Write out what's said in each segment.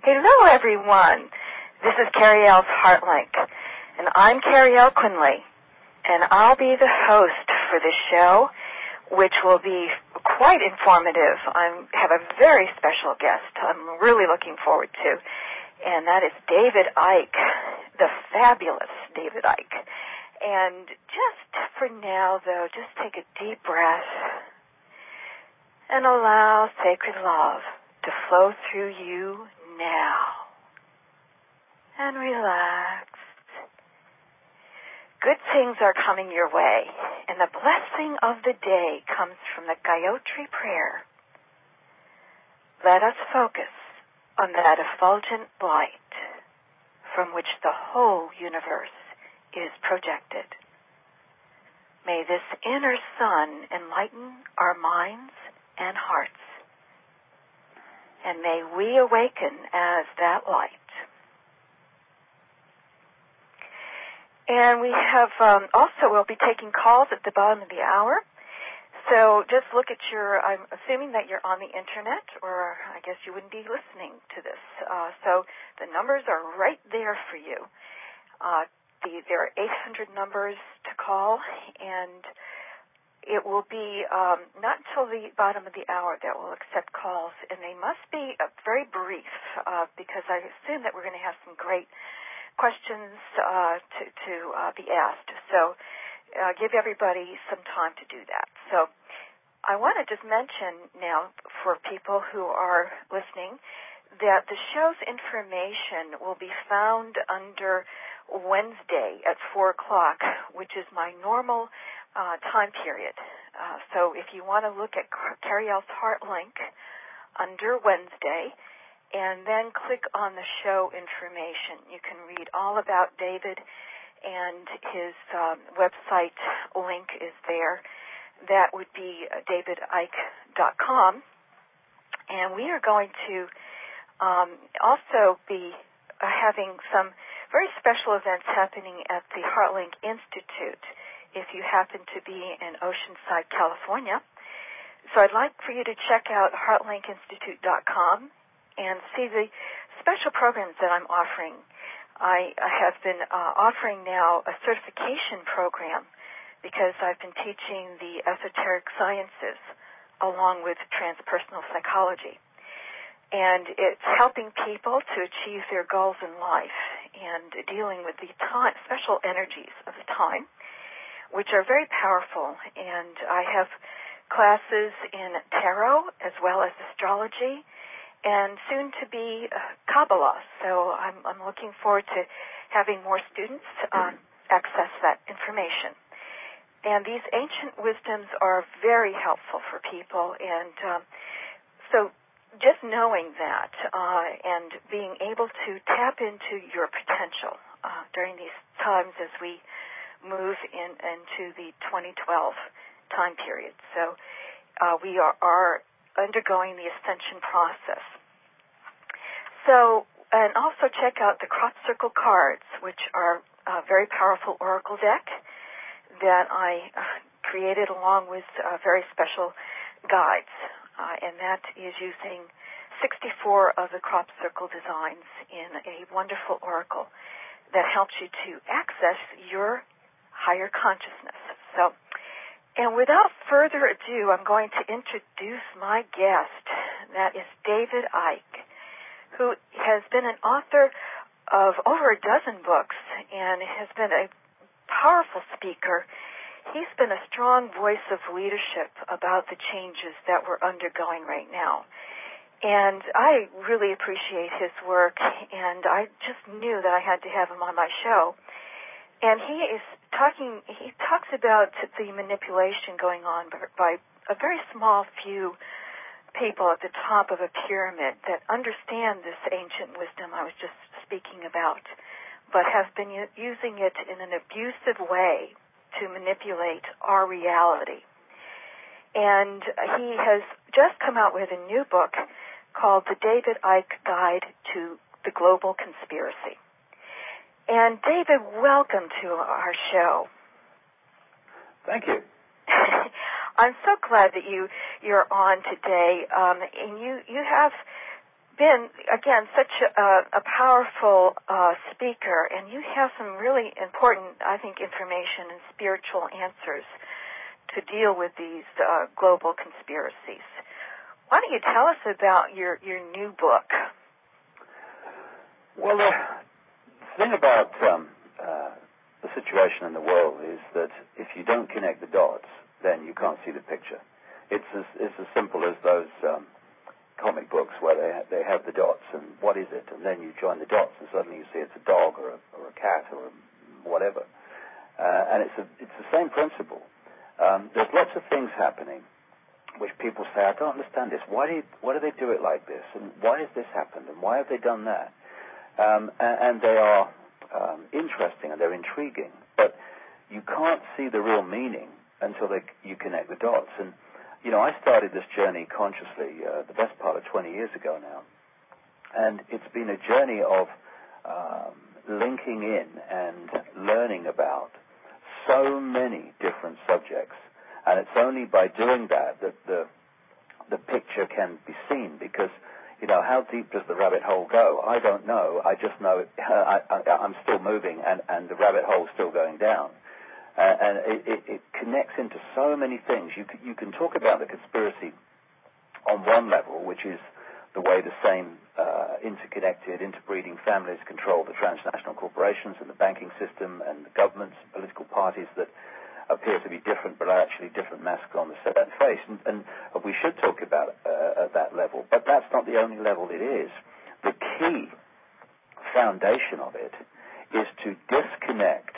Hello, everyone. This is Carrie L's Heartlink, and I'm Carrie L. Quinley, and I'll be the host for this show, which will be quite informative. I have a very special guest I'm really looking forward to, and that is David Icke, the fabulous David Icke. And just for now, though, just take a deep breath and allow sacred love to flow through you now. And relax. Good things are coming your way, and the blessing of the day comes from the Gayatri prayer. Let us focus on that effulgent light from which the whole universe is projected. May this inner sun enlighten our minds and hearts, and may we awaken as that light. And we have we'll be taking calls at the bottom of the hour. So just look at I'm assuming that you're on the internet, or I guess you wouldn't be listening to this. So the numbers are right there for you. There are 800 numbers to call, and it will be not until the bottom of the hour that we'll accept calls, and they must be very brief because I assume that we're going to have some great questions to be asked. So give everybody some time to do that. So I want to just mention now for people who are listening that the show's information will be found under Wednesday at 4 o'clock, which is my normal time period. So if you want to look at Carrie L's Heartlink under Wednesday, and then click on the show information. You can read all about David, and his website link is there. That would be davidicke.com. And we are going to also be having some very special events happening at the Heartlink Institute if you happen to be in Oceanside, California. So I'd like for you to check out heartlinkinstitute.com and see the special programs that I'm offering. I have been offering now a certification program because I've been teaching the esoteric sciences along with transpersonal psychology. And it's helping people to achieve their goals in life and dealing with the special energies of the time, which are very powerful. And I have classes in tarot as well as astrology, and soon to be Kabbalah. So I'm looking forward to having more students access that information. And these ancient wisdoms are very helpful for people. And so just knowing that and being able to tap into your potential during these times as we move into the 2012 time period. So we are undergoing the ascension process. So, and also check out the Crop Circle cards, which are a very powerful oracle deck that I created along with very special guides. And that is using 64 of the Crop Circle designs in a wonderful oracle that helps you to access your higher consciousness. So, and without further ado, I'm going to introduce my guest. That is David Icke, who has been an author of over a dozen books and has been a powerful speaker. He's been a strong voice of leadership about the changes that we're undergoing right now. And I really appreciate his work, and I just knew that I had to have him on my show. And he talks about the manipulation going on by a very small few people at the top of a pyramid that understand this ancient wisdom I was just speaking about, but have been using it in an abusive way to manipulate our reality. And he has just come out with a new book called The David Icke Guide to the Global Conspiracy. And David, welcome to our show. Thank you. I'm so glad that you're on today. And you have been, again, such a powerful speaker, and you have some really important, I think, information and spiritual answers to deal with these global conspiracies. Why don't you tell us about your new book? Well, the thing about the situation in the world is that if you don't connect the dots, then you can't see the picture. It's as simple as those comic books where they have the dots and what is it, and then you join the dots and suddenly you see it's a dog or a cat or whatever, and it's the same principle. There's lots of things happening which people say, I don't understand this. Why do they do it like this? And why has this happened? And why have they done that? And they are interesting and they're intriguing, but you can't see the real meaning until you connect the dots. And you know, I started this journey consciously the best part of 20 years ago now, and it's been a journey of linking in and learning about so many different subjects, and it's only by doing that the picture can be seen, because you know, how deep does the rabbit hole go? I don't know. I just know I'm still moving, and the rabbit hole's still going down. And it connects into so many things. You can talk about the conspiracy on one level, which is the way the same interconnected, interbreeding families control the transnational corporations and the banking system and the governments and political parties that appear to be different but are actually different masks on the same face. And we should talk about at that level, but that's not the only level it is. The key foundation of it is to disconnect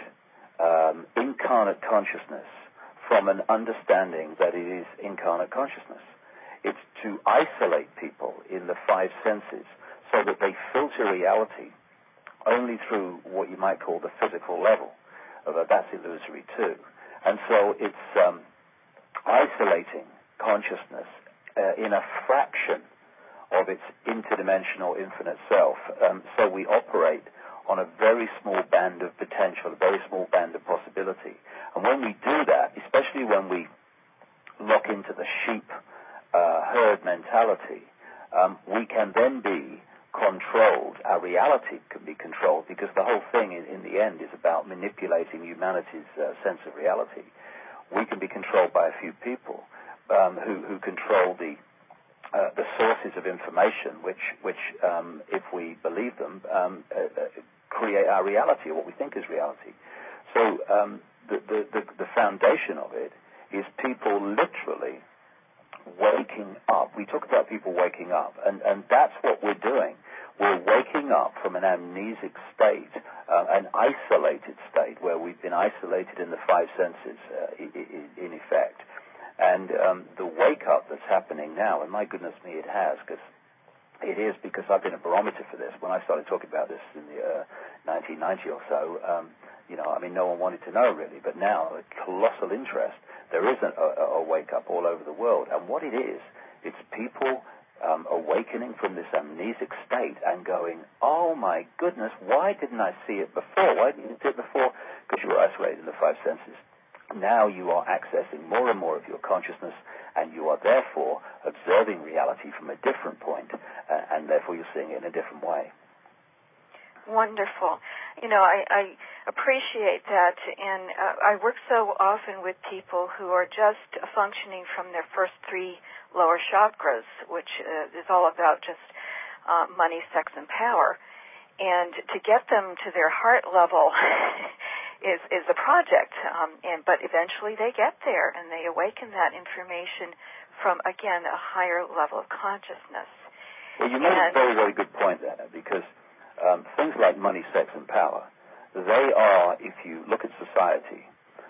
incarnate consciousness from an understanding that it is incarnate consciousness. It's to isolate people in the five senses so that they filter reality only through what you might call the physical level, although that's illusory too. And so it's isolating consciousness in a fraction of its interdimensional infinite self. So we operate on a very small band of potential, a very small band of possibility. And when we do that, especially when we lock into the sheep herd mentality, we can then be controlled. Our reality can be controlled, because the whole thing in the end is about manipulating humanity's sense of reality. We can be controlled by a few people who control the sources of information, which if we believe them, create our reality, or what we think is reality. So the foundation of it is people literally waking up. We talk about people waking up, and that's what we're doing. We're waking up from an amnesic state, an isolated state, where we've been isolated in the five senses, in effect. And the wake-up that's happening now, and my goodness me, it has, because it is, because I've been a barometer for this. When I started talking about this in the 1990 or so, no one wanted to know really, but now a colossal interest. There is a wake-up all over the world, and what it is, it's people awakening from this amnesic state and going, oh my goodness, why didn't I see it before? Why didn't you see it before? Because you were isolated in the five senses. Now you are accessing more and more of your consciousness, and you are therefore observing reality from a different point, and therefore you're seeing it in a different way. Wonderful. I appreciate that, and I work so often with people who are just functioning from their first three lower chakras, which is all about just money, sex, and power. And to get them to their heart level is a project, but eventually they get there, and they awaken that information from, again, a higher level of consciousness. Well, you made a very, very good point there, because things like money, sex, and power, they are, if you look at society,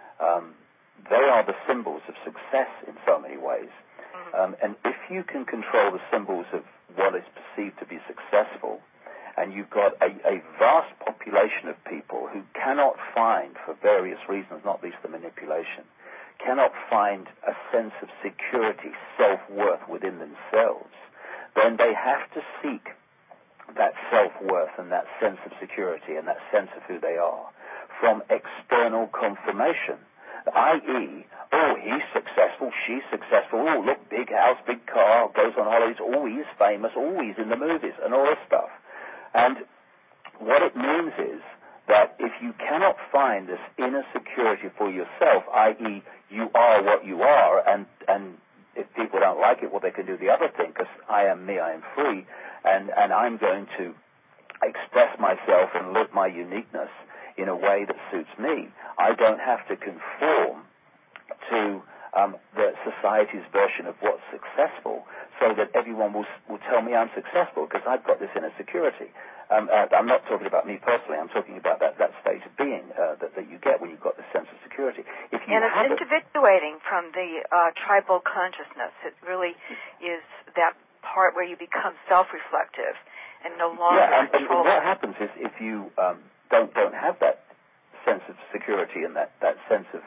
they are the symbols of success in so many ways. And if you can control the symbols of what is perceived to be successful, and you've got a vast population of people who cannot find, for various reasons, not least the manipulation, cannot find a sense of security, self-worth within themselves, then they have to seek that self-worth and that sense of security and that sense of who they are from external confirmation, i.e., oh, he's successful, she's successful, oh, look, big house, big car, goes on holidays, oh, he's famous, oh, he's in the movies, and all this stuff. And what it means is that if you cannot find this inner security for yourself, i.e., you are what you are, and if people don't like it, well, they can do the other thing, because I am me, I am free, and I'm going to express myself and live my uniqueness in a way that suits me. I don't have to conform to the society's version of what's successful, so that everyone will tell me I'm successful because I've got this inner security. I'm not talking about me personally. I'm talking about that state of being that you get when you've got this sense of security. And it's individuating from the tribal consciousness. It really is that part where you become self-reflective and no longer control. And what happens is if you don't have that sense of security and that sense of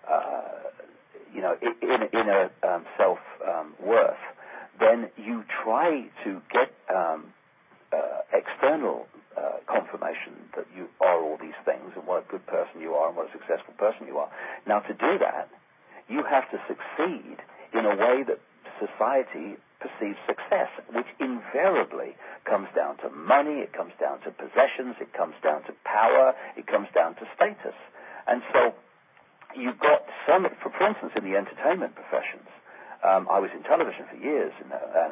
inner self-worth, then you try to get external confirmation that you are all these things and what a good person you are and what a successful person you are. Now, to do that, you have to succeed in a way that society perceives success, which invariably comes down to money, it comes down to possessions, it comes down to power, it comes down to status. And so you've got some, for instance, in the entertainment professions, I was in television for years, and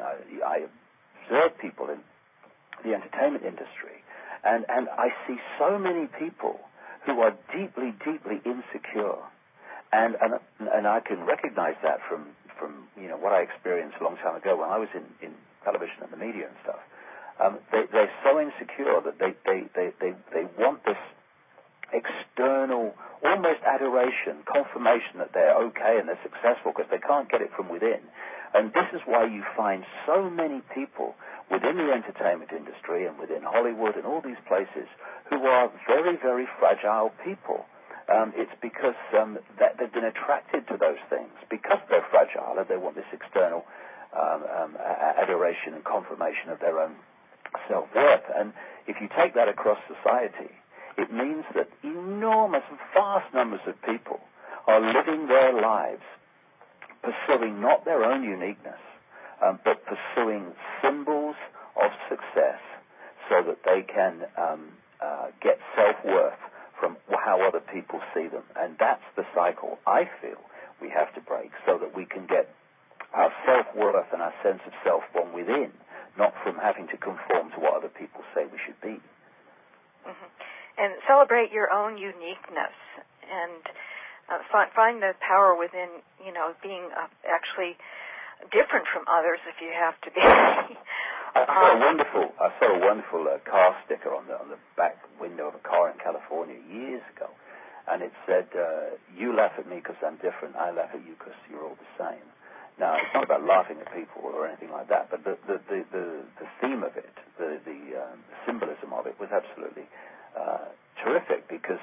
I observed people in the entertainment industry, and I see so many people who are deeply, deeply insecure, and I can recognize that from what I experienced a long time ago when I was in television and the media and stuff. They're so insecure that they want this external, almost adoration, confirmation that they're okay and they're successful because they can't get it from within. And this is why you find so many people within the entertainment industry and within Hollywood and all these places who are very, very fragile people. It's because that they've been attracted to those things because they're fragile and they want this external adoration and confirmation of their own self-worth. And if you take that across society, it means that enormous, vast numbers of people are living their lives pursuing not their own uniqueness, but pursuing symbols of success so that they can get self-worth from how other people see them. And that's the cycle I feel we have to break so that we can get our self-worth and our sense of self from within, not from having to conform to what other people say we should be. Mm-hmm. And celebrate your own uniqueness and find the power within, being actually different from others if you have to be. I saw a wonderful car sticker on the back window of a car in California years ago, and it said, "You laugh at me because I'm different. I laugh at you because you're all the same." Now, it's not about laughing at people or anything like that, but the theme of it, the symbolism of it was absolutely terrific because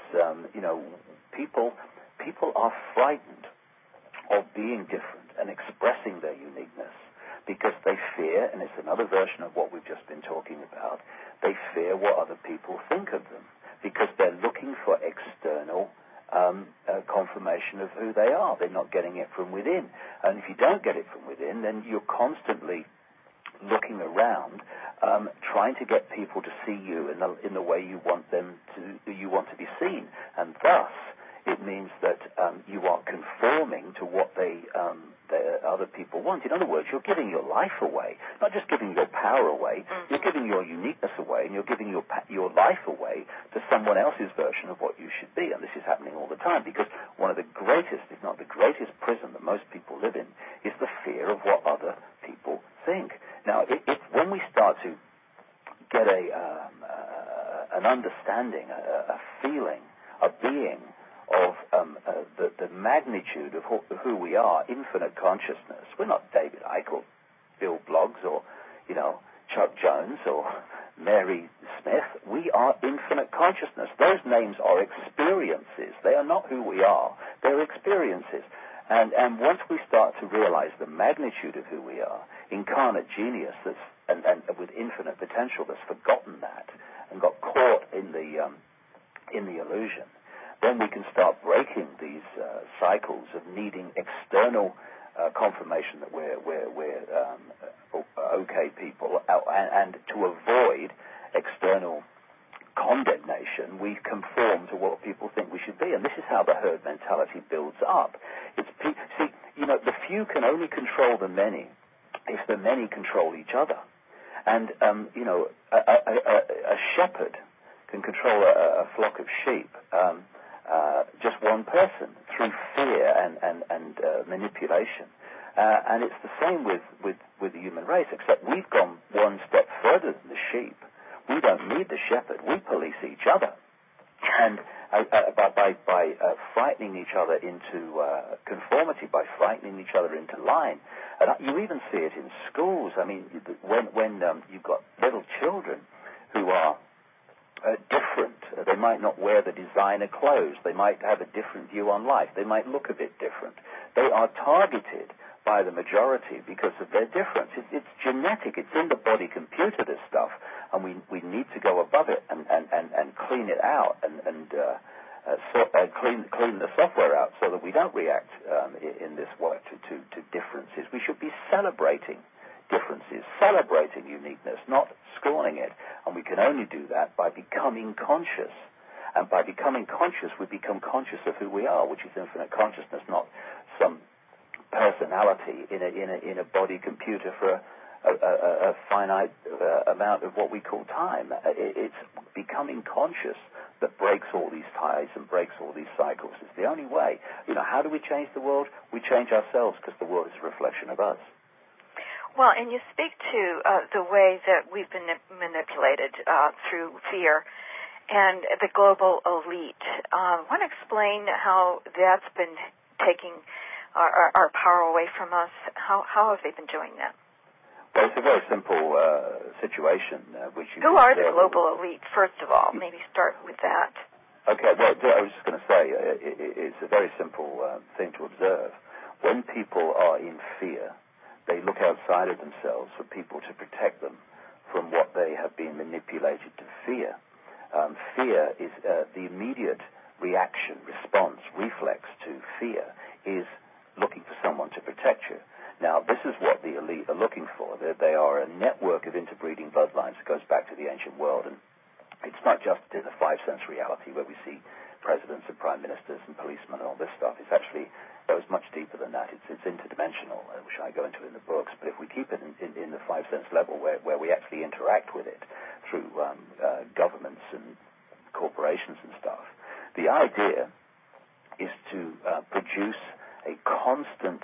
people are frightened of being different and expressing their uniqueness because they fear, and it's another version of what we've just been talking about, they fear what other people think of them because they're looking for external confirmation of who they are. They're not getting it from within. And if you don't get it from within, then you're constantly looking around, trying to get people to see you in the way you want to be seen, and thus it means that you are conforming to what the other people want. In other words, you're giving your life away, not just giving your power away. You're giving your uniqueness away, and you're giving your life away to someone else's version of what you should be. And this is happening all the time because one of the greatest, if not the greatest, prison that most people live in is the fear of what other people think. Now, when we start to get an understanding, a feeling, a being of the magnitude of who we are, infinite consciousness. We're not David Icke or Bill Bloggs or, Chuck Jones or Mary Smith. We are infinite consciousness. Those names are experiences. They are not who we are. They're experiences. And once we start to realize the magnitude of who we are, incarnate genius and with infinite potential that's forgotten that and got caught in the illusion, then we can start breaking these cycles of needing external confirmation that we're okay people, and to avoid external condemnation, we conform to what people think we should be, and this is how the herd mentality builds up. The few can only control the many if the many control each other, and a shepherd can control a flock of sheep, just one person, through fear and manipulation. And it's the same with the human race, except we've gone one step further than the sheep. We don't need the shepherd. We police each other. And by frightening each other into conformity, by frightening each other into line. And you even see it in schools. I mean, when you've got little children who are different. They might not wear the designer clothes. They might have a different view on life. They might look a bit different. They are targeted by the majority because of their difference. It's genetic. It's in the body computer, this stuff, and we need to go above it and clean it out and clean the software out so that we don't react in this way to differences. We should be celebrating differences, celebrating uniqueness, not scorning it. And we can only do that by becoming conscious. And by becoming conscious, we become conscious of who we are, which is infinite consciousness, not some personality in a body computer for a finite amount of what we call time. It's becoming conscious that breaks all these ties and breaks all these cycles. It's the only way. How do we change the world? We change ourselves, because the world is a reflection of us. Well, and you speak to the way that we've been manipulated through fear and the global elite. Want to explain how that's been taking our power away from us? How have they been doing that? Well, it's a very simple situation. Who are the global elite, first of all? Maybe start with that. Okay, well, I was just going to say, it's a very simple thing to observe. When people are in fear, they look outside of themselves for people to protect them from what they have been manipulated to fear. Fear is the immediate reaction, response, reflex to fear is looking for someone to protect you. Now, this is what the elite are looking for. They are a network of interbreeding bloodlines that goes back to the ancient world, and it's not just in the five-sense reality where we see presidents and prime ministers and policemen and all this stuff. It's actually goes much deeper than that. It's interdimensional, which I go into in the books. But if we keep it in the five-sense level where we actually interact with it through governments and corporations and stuff, the idea is to produce a constant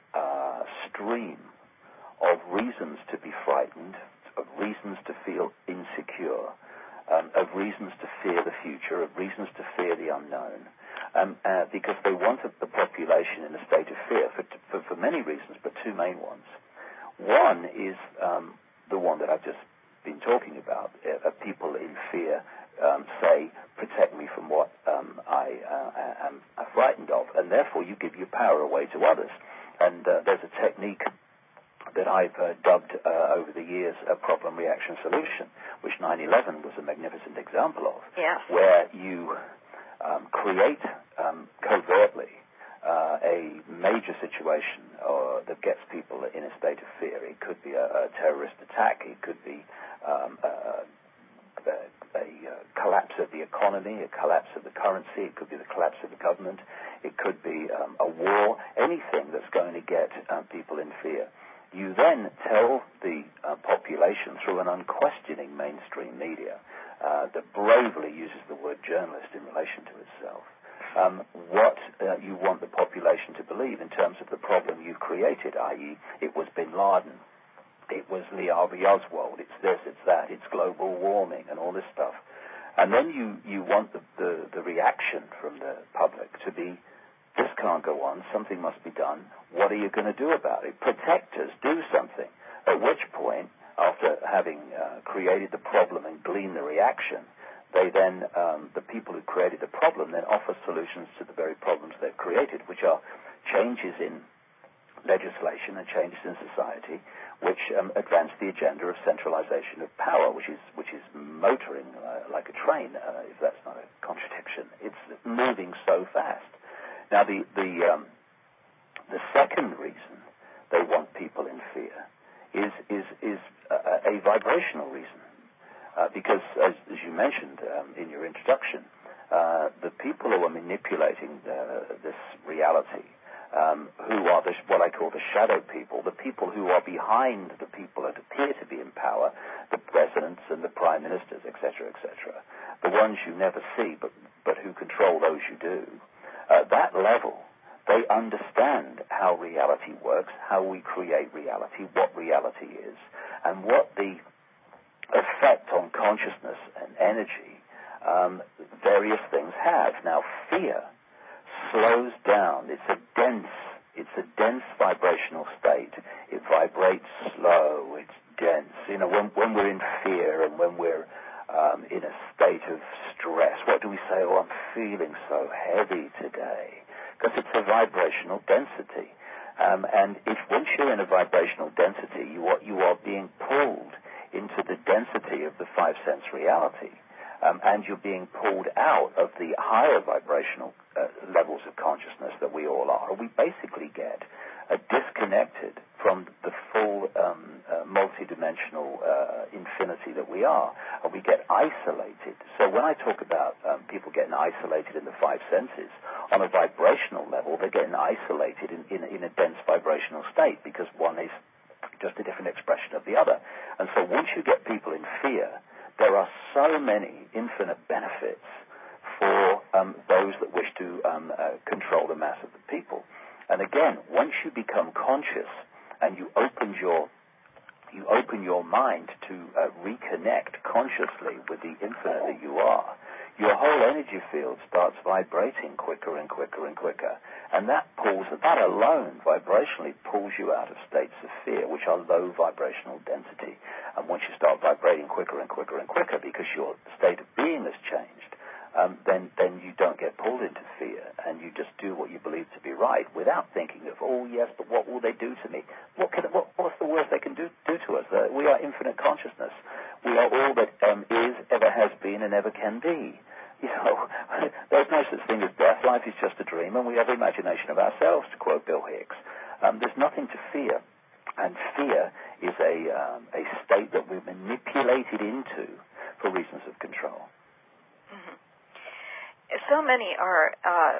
stream of reasons to be frightened, of reasons to feel insecure, of reasons to fear the future, of reasons to fear the unknown, because they wanted the population in a state of fear for many reasons, but two main ones. One is the one that I've just been talking about. People in fear say, protect me from what I am frightened of, and therefore you give your power away to others. And there's a technique that I've dubbed over the years a problem, reaction, solution, which 9/11 was a magnificent example of, where you create covertly a major situation that gets people in a state of fear. It could be a terrorist attack. It could be a collapse of the economy, a collapse of the currency. It could be the collapse of the government. It could be a war, anything that's going to get people in fear. You then tell the population through an unquestioning mainstream media that bravely uses the word journalist in relation to itself, what you want the population to believe in terms of the problem you've created, i.e. it was Bin Laden, it was Lee Harvey Oswald, it's this, it's that, it's global warming and all this stuff. And then you want the reaction from the public to be, this can't go on, something must be done, what are you going to do about it? Protect us, do something. At which point, after having created the problem and gleaned the reaction, they then, the people who created the problem, then offer solutions to the very problems they've created, which are changes in legislation and changes in society, which advance the agenda of centralization of power, which is motoring like a train, if that's not a contradiction. It's moving so fast. Now, the second reason they want people in fear is a vibrational reason, because as you mentioned in your introduction, the people who are manipulating this reality, who are what I call the shadow people, the people who are behind the people that appear to be in power, the presidents and the prime ministers, etc., the ones you never see, but who control those you do. At that level, they understand how reality works, how we create reality, what reality is, and what the effect on consciousness and energy various things have. Now, fear slows down. It's a dense vibrational state. It vibrates slow. It's dense. When we're in fear and when we're in a state of stress, what do we say? Oh, I'm feeling so heavy today. Because it's a vibrational density. And once you're in a vibrational density, you are being pulled into the density of the five sense reality. And you're being pulled out of the higher vibrational levels of consciousness that we all are. We basically get disconnected from the full multidimensional infinity that we are. And we get isolated. So when I talk about people getting isolated in the five senses, on a vibrational level, they're getting isolated in a dense vibrational state because one is just a different expression of the other. And so once you get people in fear, there are so many infinite benefits for those that wish to control the mass of the people. And again, once you become conscious and you open your mind to reconnect consciously with the infinite that you are, your whole energy field starts vibrating quicker and quicker and quicker. And that alone vibrationally pulls you out of states of fear, which are low vibrational density. And once you start vibrating quicker and quicker and quicker because your state of being has changed, then you don't get pulled into fear, and you just do what you believe to be right without thinking of, oh yes, but what will they do to me? What's the worst they can do to us? We are infinite consciousness. We are all that is, ever has been, and ever can be. There's no such thing as death. Life is just a dream, and we have imagination of ourselves, to quote Bill Hicks. There's nothing to fear, and fear is a state that we're manipulated into for reasons of control. Mm-hmm. So many are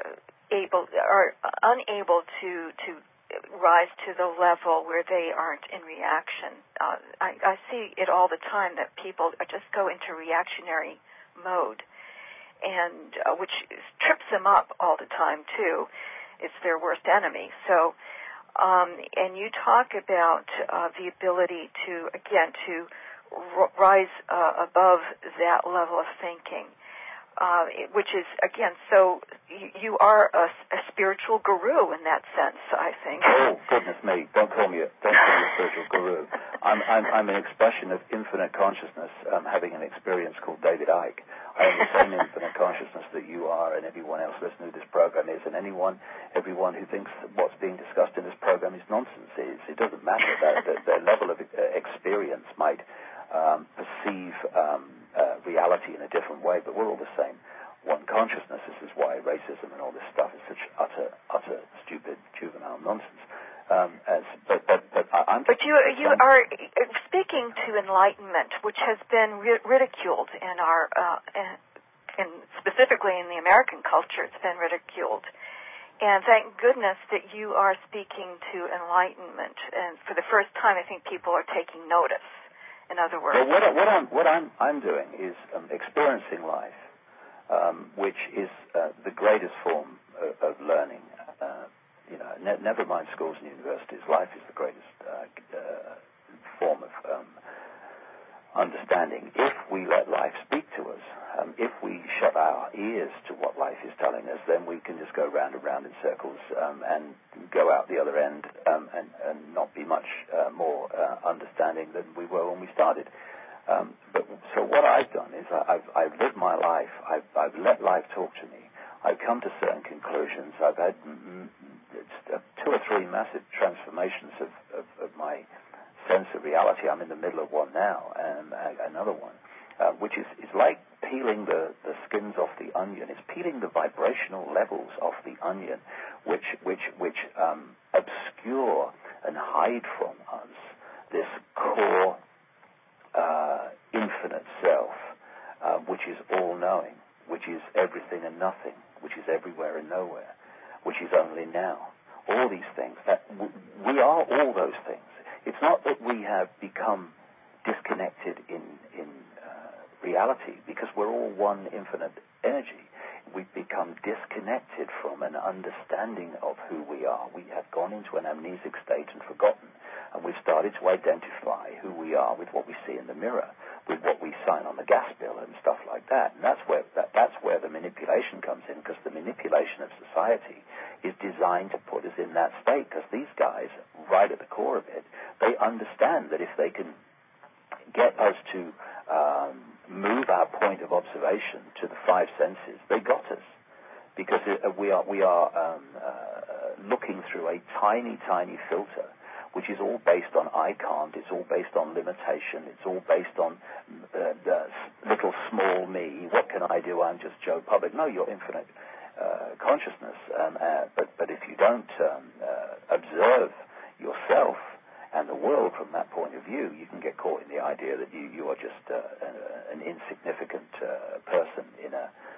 unable to rise to the level where they aren't in reaction. I see it all the time that people just go into reactionary mode, and which trips them up all the time too. It's their worst enemy. So, and you talk about the ability to rise above that level of thinking. Which is, again, so you are a spiritual guru in that sense, I think. Oh, goodness me. Don't call me a spiritual guru. I'm an expression of infinite consciousness, having an experience called David Icke. I am the same infinite consciousness that you are and everyone else listening to this program is, and everyone who thinks that what's being discussed in this program is nonsense. It doesn't matter. Their level of experience might perceive reality in a different way, but we're all the same one consciousness. This is why racism and all this stuff is such utter stupid juvenile nonsense. But you are speaking to enlightenment, which has been ridiculed in our, and specifically in the American culture, it's been ridiculed. And thank goodness that you are speaking to enlightenment. And for the first time, I think people are taking notice. In other words, well, what I'm doing is experiencing life, which is the greatest form of learning. Never mind schools and universities. Life is the greatest form of understanding. If we let life speak to us, if we shut our ears to what life is telling us, then we can just go round and round in circles and go out the other end and not be much more understanding than we were when we started. So what I've done is I've lived my life. I've let life talk to me. I've come to certain conclusions. I've had 2 or 3 massive transformations of my sense of reality. I'm in the middle of one now, and another one, which is like peeling the skins off the onion. It's peeling the vibrational levels off the onion, which obscure and hide from us this core infinite self, which is all-knowing, which is everything and nothing, which is everywhere and nowhere, which is only now. All these things, that we are all those things. It's not that we have become disconnected in reality, because we're all one infinite energy. We've become disconnected from an understanding of who we are. We have gone into an amnesic state and forgotten, and we've started to identify who we are with what we see in the mirror, with what we sign on the gas bill and stuff like that. And that's where the manipulation comes in, because the manipulation of society is designed to put us in that state, because these guys, right at the core of it, they understand that if they can get us to move our point of observation to the five senses, they got us, because we are looking through a tiny, tiny filter, which is all based on I can't, it's all based on limitation, it's all based on the little small me. What can I do? I'm just Joe Public. No, you're infinite consciousness. But if you don't observe yourself and the world from that point of view, you can get caught in the idea that you are just an insignificant person in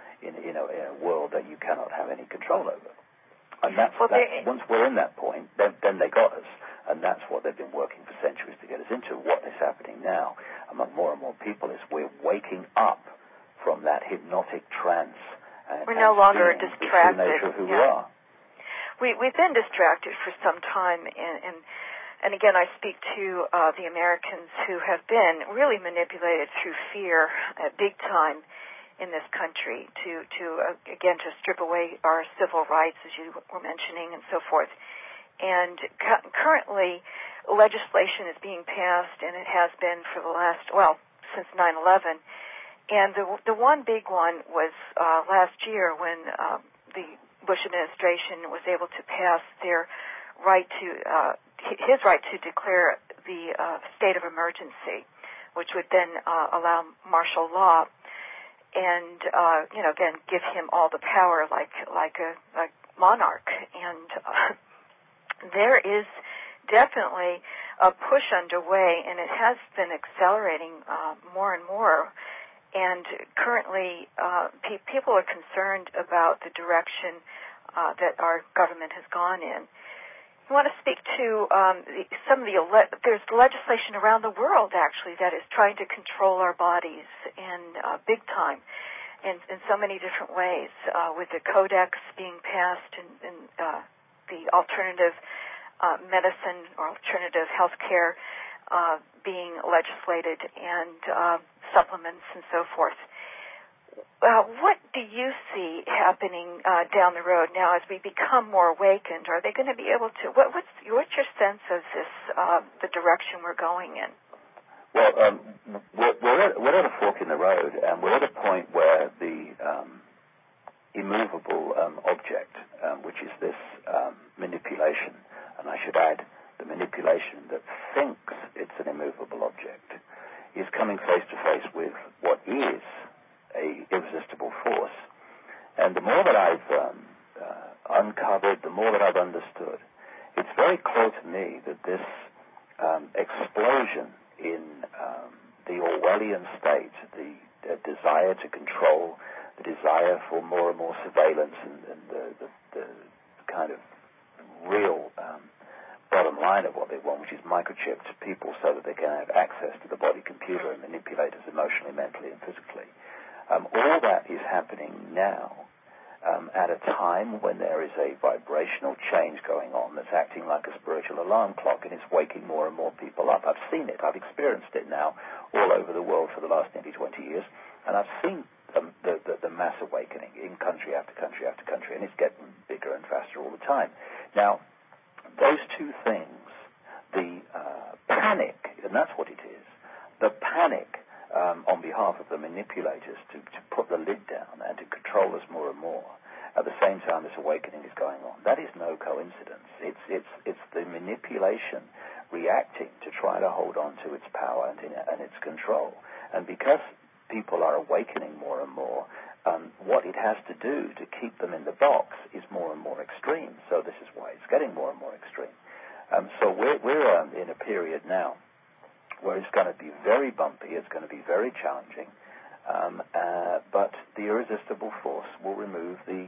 a world that you cannot have any control over. And that's once we're in that point, then they got us. And that's what they've been working for centuries to get us into. What is happening now among more and more people is we're waking up from that hypnotic trance. We're no longer distracted. The nature of who we are. We've been distracted for some time, and again, I speak to the Americans who have been really manipulated through fear big time in this country to strip away our civil rights, as you were mentioning, and so forth. And currently, legislation is being passed, and it has been for the last, since 9/11. And the one big one was last year when the Bush administration was able to pass their right to his right to declare the state of emergency, which would then allow martial law, and again give him all the power like a monarch. And there is definitely a push underway, and it has been accelerating more and more. And currently, people are concerned about the direction that our government has gone in. I want to speak to there's legislation around the world, actually, that is trying to control our bodies in big time in so many different ways, with the codex being passed and the alternative medicine or alternative health care being legislated, and supplements and so forth. What do you see happening down the road now as we become more awakened? Are they going to be able to? What's your sense of this? The direction we're going in? Well, we're at a fork in the road, and we're at a point where the immovable object, which is this manipulation, and I should add, the manipulation that thinks it's an immovable object, is coming face to face with what is a irresistible force. And the more that I've uncovered, the more that I've understood, it's very clear to me that this explosion in the Orwellian state, the desire to control, the desire for more and more surveillance, and the kind of real bottom line of what they want, which is microchipped people so that they can have access to the body computer and manipulate us emotionally, mentally, and physically. All that is happening now at a time when there is a vibrational change going on that's acting like a spiritual alarm clock, and it's waking more and more people up. I've seen it. I've experienced it now all over the world for the last nearly 20 years, and I've seen the mass awakening in country after country after country, and it's getting bigger and faster all the time. Now, those two things, the panic, and that's what it is, the panic on behalf of the manipulators to put the lid down and to control us more and more, at the same time this awakening is going on. That is no coincidence. It's the manipulation reacting to try to hold on to its power and its control. And because people are awakening more and more, what it has to do to keep them in the box is more and more extreme. So this is why it's getting more and more extreme. So we're in a period now where it's going to be very bumpy, it's going to be very challenging, but the irresistible force will remove the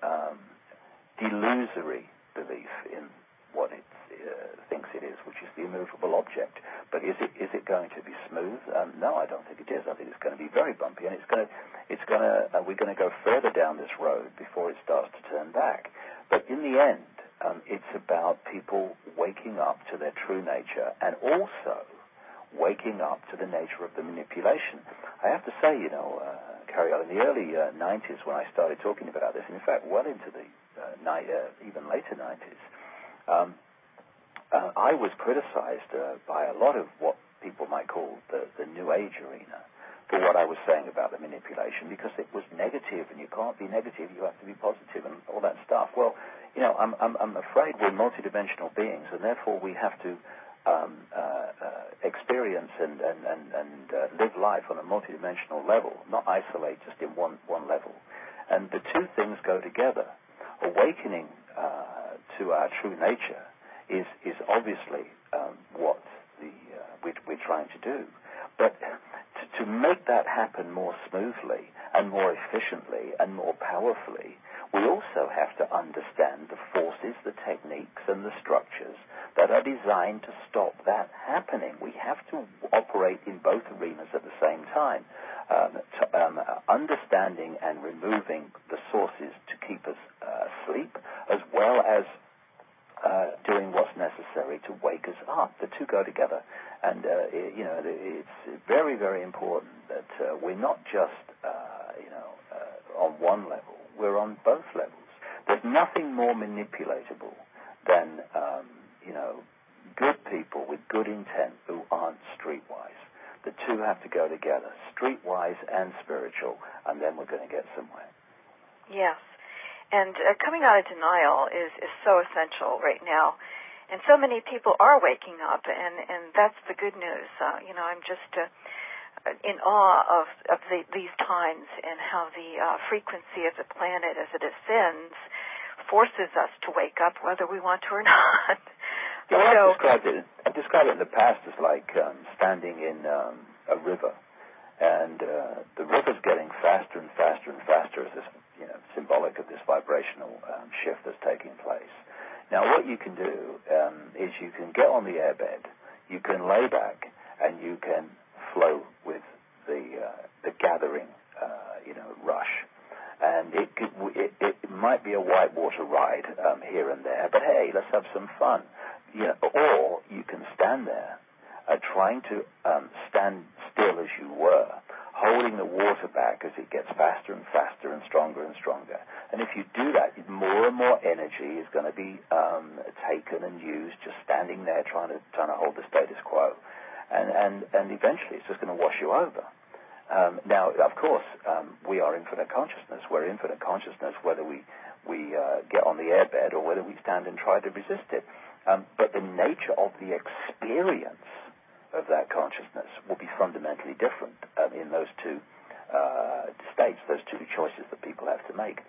delusory belief in what it thinks it is, which is the immovable object. But is it going to be smooth? No, I don't think it is. I think it's going to be very bumpy, and we're going to go further down this road before it starts to turn back. But in the end, it's about people waking up to their true nature and also waking up to the nature of the manipulation. I have to say, Carrie, in the early 90s when I started talking about this, and in fact well into the even later 90s, I was criticized by a lot of what people might call the New Age arena for what I was saying about the manipulation, because it was negative, and you can't be negative, you have to be positive, and all that stuff. Well, I'm afraid we're multidimensional beings, and therefore we have to experience and live life on a multidimensional level, not isolate just in one level. And the two things go together. Awakening to our true nature is obviously what we're trying to do. But to make that happen more smoothly and more efficiently and more powerfully, we also have to understand the forces, the techniques, and the structures that are designed to stop that happening. We have to operate in both arenas at the same time, understanding and removing the sources to keep us asleep, as well as doing what's necessary to wake us up. The two go together. And, it's very, very important that we're not just, on one level. We're on both levels. There's nothing more manipulatable than, good people with good intent who aren't streetwise. The two have to go together, streetwise and spiritual, and then we're going to get somewhere. Yes. And coming out of denial is so essential right now. And so many people are waking up, and that's the good news. I'm just in awe of these times and how the frequency of the planet as it ascends forces us to wake up whether we want to or not. Well, I've described it in the past as like standing in a river, and the river's getting faster and faster and faster as this, symbolic of this vibrational shift that's taking place. Now, what you can do is you can get on the airbed, you can lay back, and you can flow with the gathering, rush. And it might be a whitewater ride here and there, but hey, let's have some fun. Or you can stand there trying to stand still as you were, holding the water back as it gets faster and faster and stronger and stronger. And if you do that, more and more energy is going to be taken and used just standing there trying to hold the status quo. And eventually it's just going to wash you over. Now, of course, we are infinite consciousness. We're infinite consciousness whether we get on the airbed or whether we stand and try to resist it. But the nature of the experience of that consciousness will be fundamentally different in those two states, those two choices that people have to make.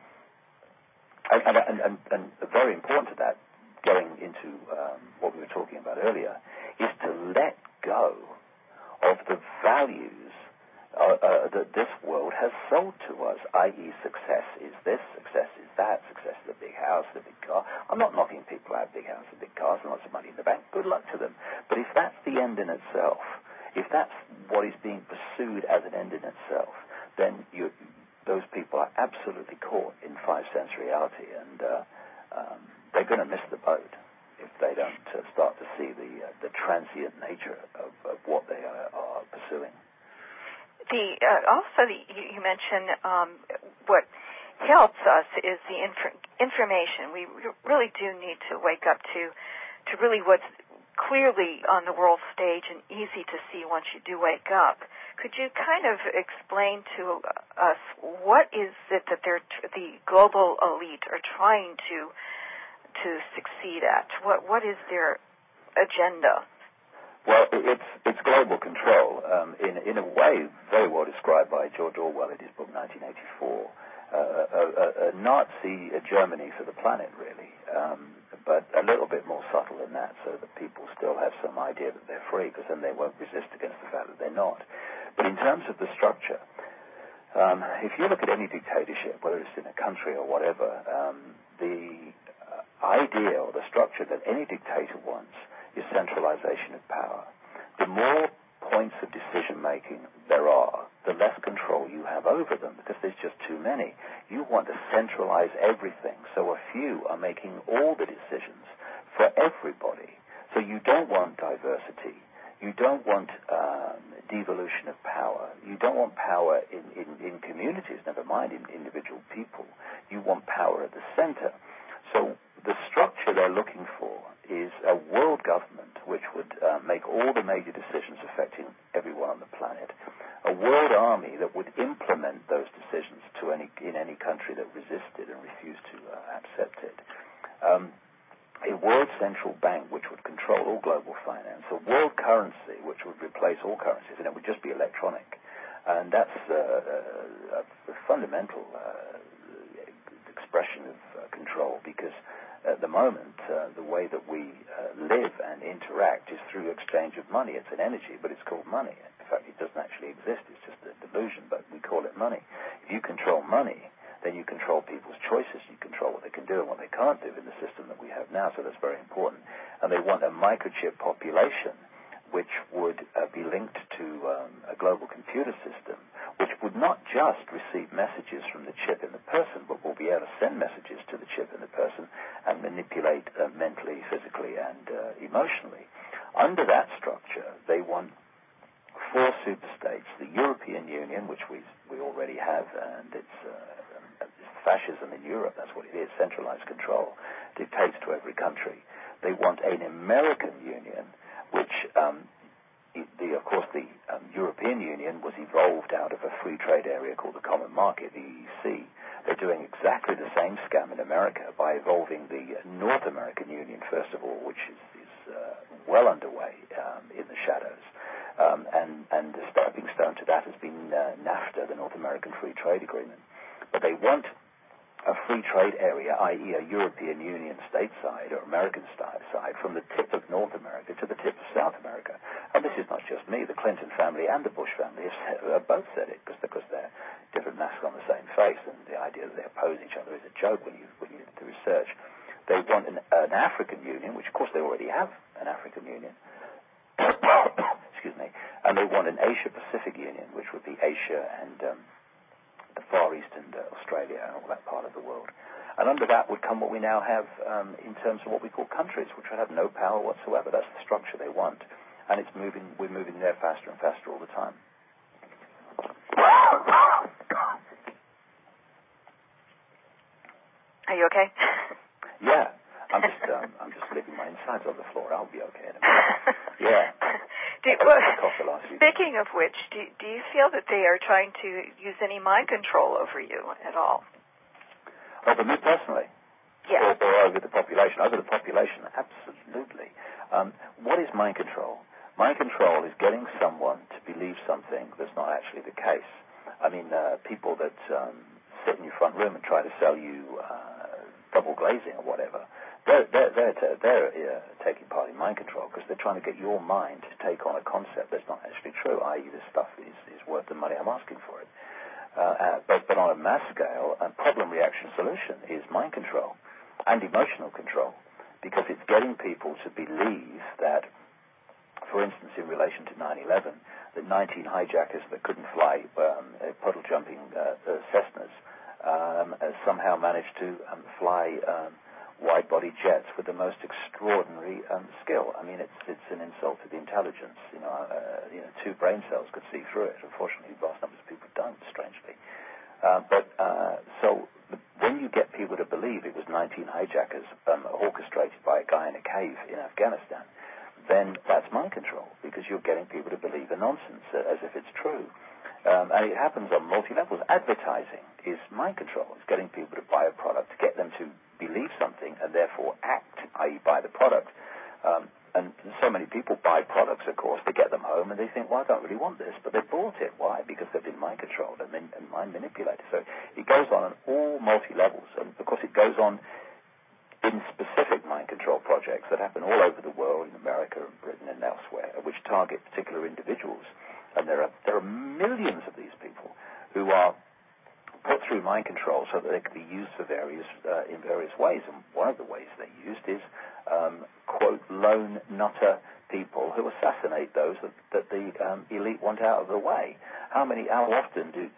And very important to that, going into what we were talking about earlier, is to let go of the values that this world has sold to us, i.e. success is this, success is that, success is a big house, a big car. I'm not knocking people out of big houses, big cars, and lots of money in the bank. Good luck to them. But if that's the end in itself, if that's what is being pursued as an end in itself, then those people are absolutely caught in five-sense reality, and they're going to miss the boat if they don't start to see the transient nature of what they are pursuing. You mentioned what helps us is the information. We really do need to wake up to really what's clearly on the world stage and easy to see once you do wake up. Could you kind of explain to us what is it that the global elite are trying to succeed at? What is their agenda? Well, it's global control in a way very well described by George Orwell in his book 1984. A Nazi Germany for the planet, really, but a little bit more subtle than that, so that people still have some idea that they're free, because then they won't resist against the fact that they're not. But in terms of the structure, if you look at any dictatorship, whether it's in a country or whatever, the idea or the structure that any dictator wants is centralization of power. The more points of decision-making there are, the less control you have over them, because there's just too many. You want to centralize everything, so a few are making all the decisions for everybody. So you don't want diversity. You don't want devolution of power. You don't want power in communities, never mind in individual people. You want power at the center. So the structure they're looking for is a world government which would make all the major decisions affecting everyone on the planet, a world army that would implement those decisions in any country that resisted and refused to accept it, a world central bank which would control all global finance, a world currency which would replace all currencies, and it would just be electronic. And that's a fundamental expression of control, because at the moment, the way that we live and interact is through exchange of money. It's an energy, but it's called money. In fact, it doesn't actually exist. It's just a delusion, but we call it money. If you control money, then you control people's choices. You control what they can do and what they can't do in the system that we have now, so that's very important. And they want a microchip population which would be linked to a global computer system, which would not just receive messages from the chip in the person, but will be able to send messages to the chip in the person and manipulate mentally, physically, and emotionally. Under that structure, they want 4 superstates: the European Union, which we already have, and it's fascism in Europe. That's what it is: centralized control, dictates to every country. They want an American Union, which, of course, the European Union was evolved out of a free trade area called the Common Market, the EEC. They're doing exactly the same scam in America by evolving the North American Union, first of all, which is well underway in the shadows. And the stepping stone to that has been NAFTA, the North American Free Trade Agreement. But they want a free trade area, i.e. a European Union stateside or American side, from the tip of North America to the tip of South America. And this is not just me. The Clinton family and the Bush family have both said it, because they're different masks on the same face, and the idea that they oppose each other is a joke when you do the research. They want an African Union, which of course they already have an African Union. Excuse me. And they want an Asia-Pacific Union, which would be Asia and the Far East and Australia and all that part of the world. And under that would come what we now have in terms of what we call countries, which would have no power whatsoever. That's the structure they want. And we're moving there faster and faster all the time. Are you okay? Yeah. I'm just leaving my insides on the floor. I'll be okay in a minute. Yeah. Speaking of which, do you feel that they are trying to use any mind control over you at all? Over me personally? Yeah. Or over the population? Over the population, absolutely. What is mind control? Mind control is getting someone to believe something that's not actually the case. I mean, people that sit in your front room and try to sell you double glazing or whatever, they're taking part in mind control, because they're trying to get your mind to take on a concept that's not actually true, i.e. this stuff is worth the money I'm asking for it. But on a mass scale, problem, reaction, solution is mind control and emotional control, because it's getting people to believe that, for instance, in relation to 9/11, that 19 hijackers that couldn't fly puddle-jumping Cessnas somehow managed to fly wide-body jets with the most extraordinary skill. I mean, it's an insult to the intelligence. 2 brain cells could see through it. Unfortunately, vast numbers of people don't, strangely. So when you get people to believe it was 19 hijackers orchestrated by a guy in a cave in Afghanistan, then that's mind control, because you're getting people to believe a nonsense as if it's true. And it happens on multi-levels. Advertising is mind control. It's getting people to buy a product, to get them to believe something and therefore act, i.e. buy the product. And so many people buy products, of course, they get them home and they think, well, I don't really want this, but they bought it. Why? Because they've been mind controlled and mind manipulated. So it goes on all multi-levels, and of course it goes on in specific mind control projects that happen all over the world, in America and Britain and elsewhere, which target particular individuals. And there are millions of these people who are put through mind control so that they can be used for in various ways. And one of the ways they're used is, quote, lone nutter people who assassinate those that the elite want out of the way. How often do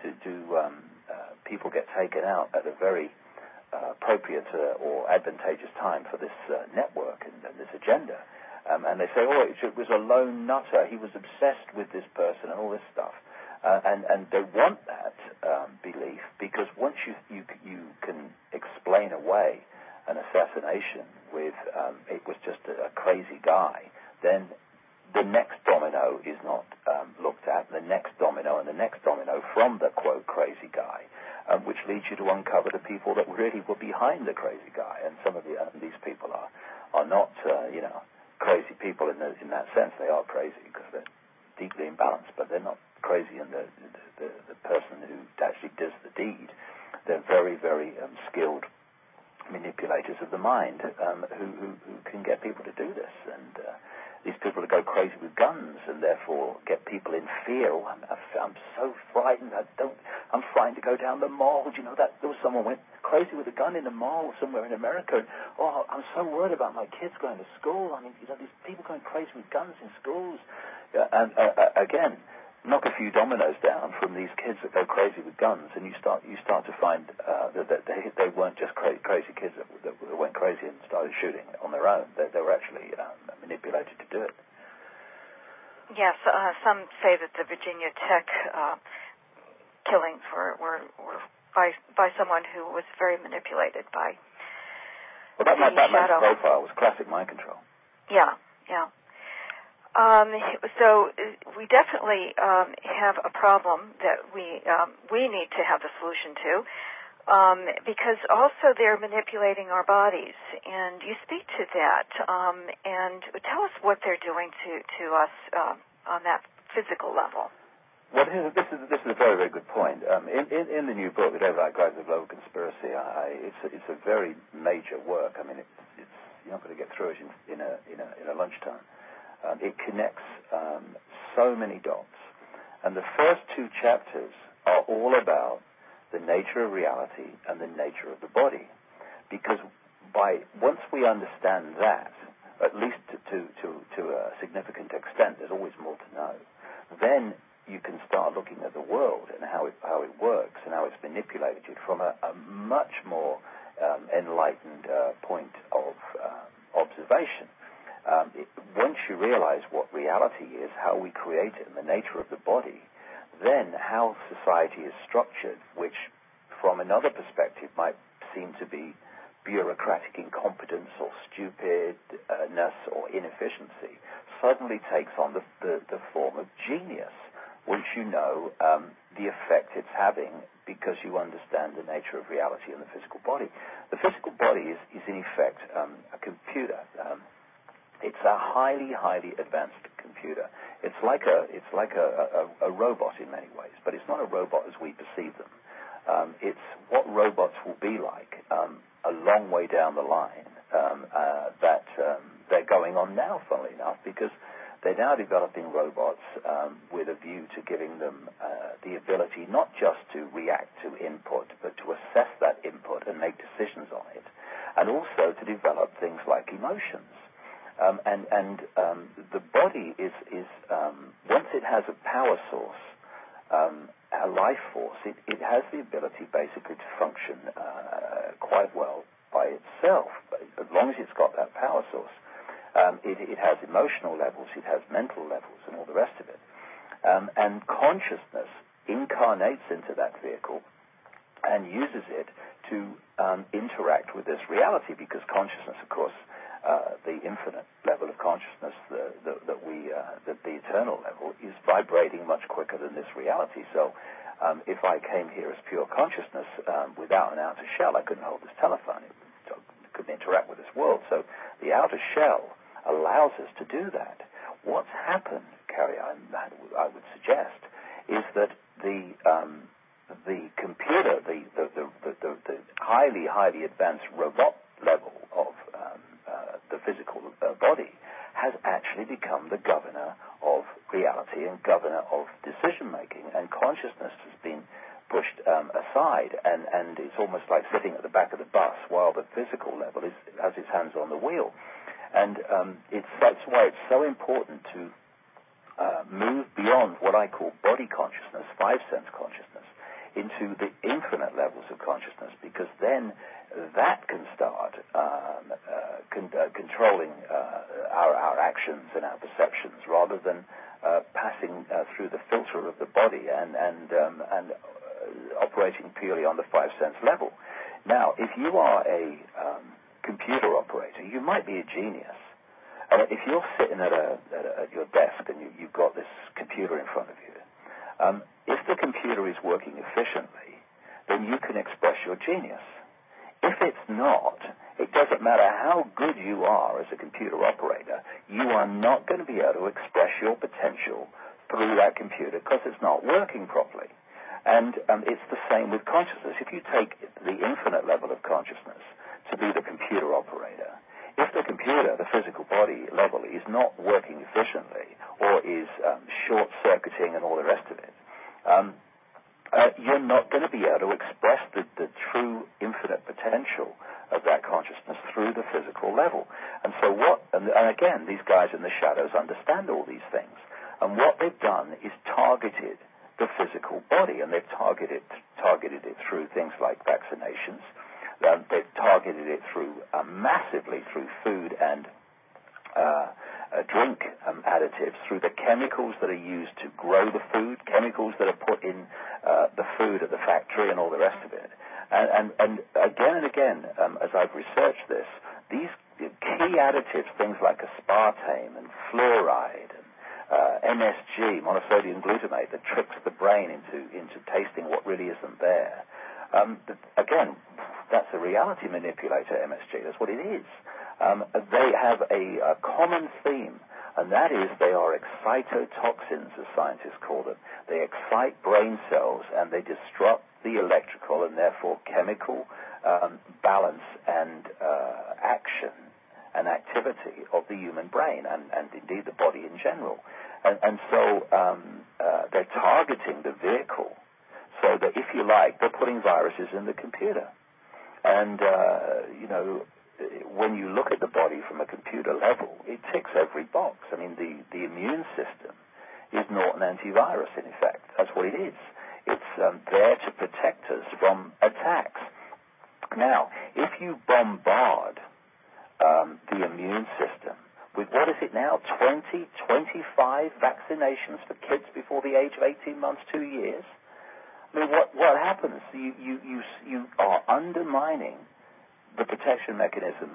people get taken out at a very appropriate or advantageous time for this network and this agenda? And they say, oh, it was a lone nutter. He was obsessed with this person and all this stuff. And they want that belief because once you can explain away an assassination with it was just a crazy guy, then the next domino is not looked at, and the next domino and the next domino from the, quote, crazy guy, which leads you to uncover the people that really were behind the crazy guy. And some of these people are not, crazy people in that sense. They are crazy because they're deeply imbalanced, but they're not crazy in the person who actually does the deed. They're very, very skilled manipulators of the mind who can get people to do this. And these people that go crazy with guns and therefore get people in fear. Oh, I'm so frightened. I'm frightened to go down the mall. Do you know that there was someone went crazy with a gun in the mall somewhere in America? And, oh, I'm so worried about my kids going to school. I mean, these people going crazy with guns in schools. And again, knock a few dominoes down from these kids that go crazy with guns, and you start to find that they weren't just crazy kids that went crazy and started shooting on their own. They were actually manipulated to do it. Yes, some say that the Virginia Tech killings were by someone who was very manipulated by. Well, that man's profile was classic mind control. Yeah. So we definitely have a problem that we need to have the solution to, because also they're manipulating our bodies, and you speak to that, and tell us what they're doing to us on that physical level. Well, this is a very, very good point. In the new book, The David Guide to the Global Conspiracy, it's a very major work. I mean, it's you're not going to get through it in a lunchtime. It connects so many dots. And the first two chapters are all about the nature of reality and the nature of the body. Because once we understand that, at least to a significant extent, there's always more to know, then you can start looking at the world and how it works and how it's manipulated from a much more enlightened point of observation. Once you realize what reality is, how we create it, and the nature of the body, then how society is structured, which from another perspective might seem to be bureaucratic incompetence or stupidness or inefficiency, suddenly takes on the form of genius once you know the effect it's having because you understand the nature of reality in the physical body. The physical body is in effect a computer. It's a highly, highly advanced computer. It's like a robot in many ways, but it's not a robot as we perceive them. It's what robots will be like a long way down the line that they're going on now, funnily enough, because they're now developing robots with a view to giving them the ability not just to react to input, but to assess that input and make decisions on it, and also to develop things like emotions. The body is once it has a power source, a life force, it has the ability basically to function quite well by itself, as long as it's got that power source. It has emotional levels, it has mental levels, and all the rest of it. And consciousness incarnates into that vehicle and uses it to interact with this reality, because consciousness, of course, the infinite level of consciousness, the eternal level, is vibrating much quicker than this reality. So if I came here as pure consciousness without an outer shell, I couldn't hold this telephone. It couldn't interact with this world. So the outer shell allows us to do that. What's happened, Carrie, I would suggest, is that the computer, the highly advanced robot level of the physical body has actually become the governor of reality and governor of decision-making, and consciousness has been pushed aside, and it's almost like sitting at the back of the bus while the physical level has its hands on the wheel. And that's why it's so important to move beyond what I call body consciousness, five-sense consciousness, into the infinite levels of consciousness, because then that can start controlling our actions and our perceptions, rather than passing through the filter of the body and operating purely on the five-sense level. Now, if you are a computer operator, you might be a genius. If you're sitting at your desk and you've got this computer in front of you, if the computer is working efficiently, then you can express your genius. If it's not, it doesn't matter how good you are as a computer operator, you are not going to be able to express your potential through that computer because it's not working properly. And it's the same with consciousness. If you take the infinite level of consciousness to be the computer operator, if the computer, the physical body level, is not working efficiently or is short-circuiting and all the rest of it, you're not going to be able to express the true infinite potential of that consciousness through the physical level. And so and again, these guys in the shadows understand all these things. And what they've done is targeted the physical body, and they've targeted it through things like vaccinations. They've targeted it massively through food and drink additives, through the chemicals that are used to grow the food, chemicals that are put in the food at the factory and all the rest of it. And again and again, as I've researched this, these key additives, things like aspartame and fluoride and MSG, monosodium glutamate, that tricks the brain into tasting what really isn't there. Again, that's a reality manipulator, MSG. That's what it is. They have a common theme, and that is they are excitotoxins, as scientists call them. They excite brain cells, and they disrupt the electrical and therefore chemical balance and action and activity of the human brain and indeed the body in general. And so they're targeting the vehicle, so that, if you like, they're putting viruses in the computer. And, when you look at the body from a computer level, it ticks every box. I mean, the immune system is not an antivirus, in effect. That's what it is. It's there to protect us from attacks. Now, if you bombard the immune system with, what is it now, 20, 25 vaccinations for kids before the age of 18 months, 2 years, I mean, what happens? You are undermining the protection mechanism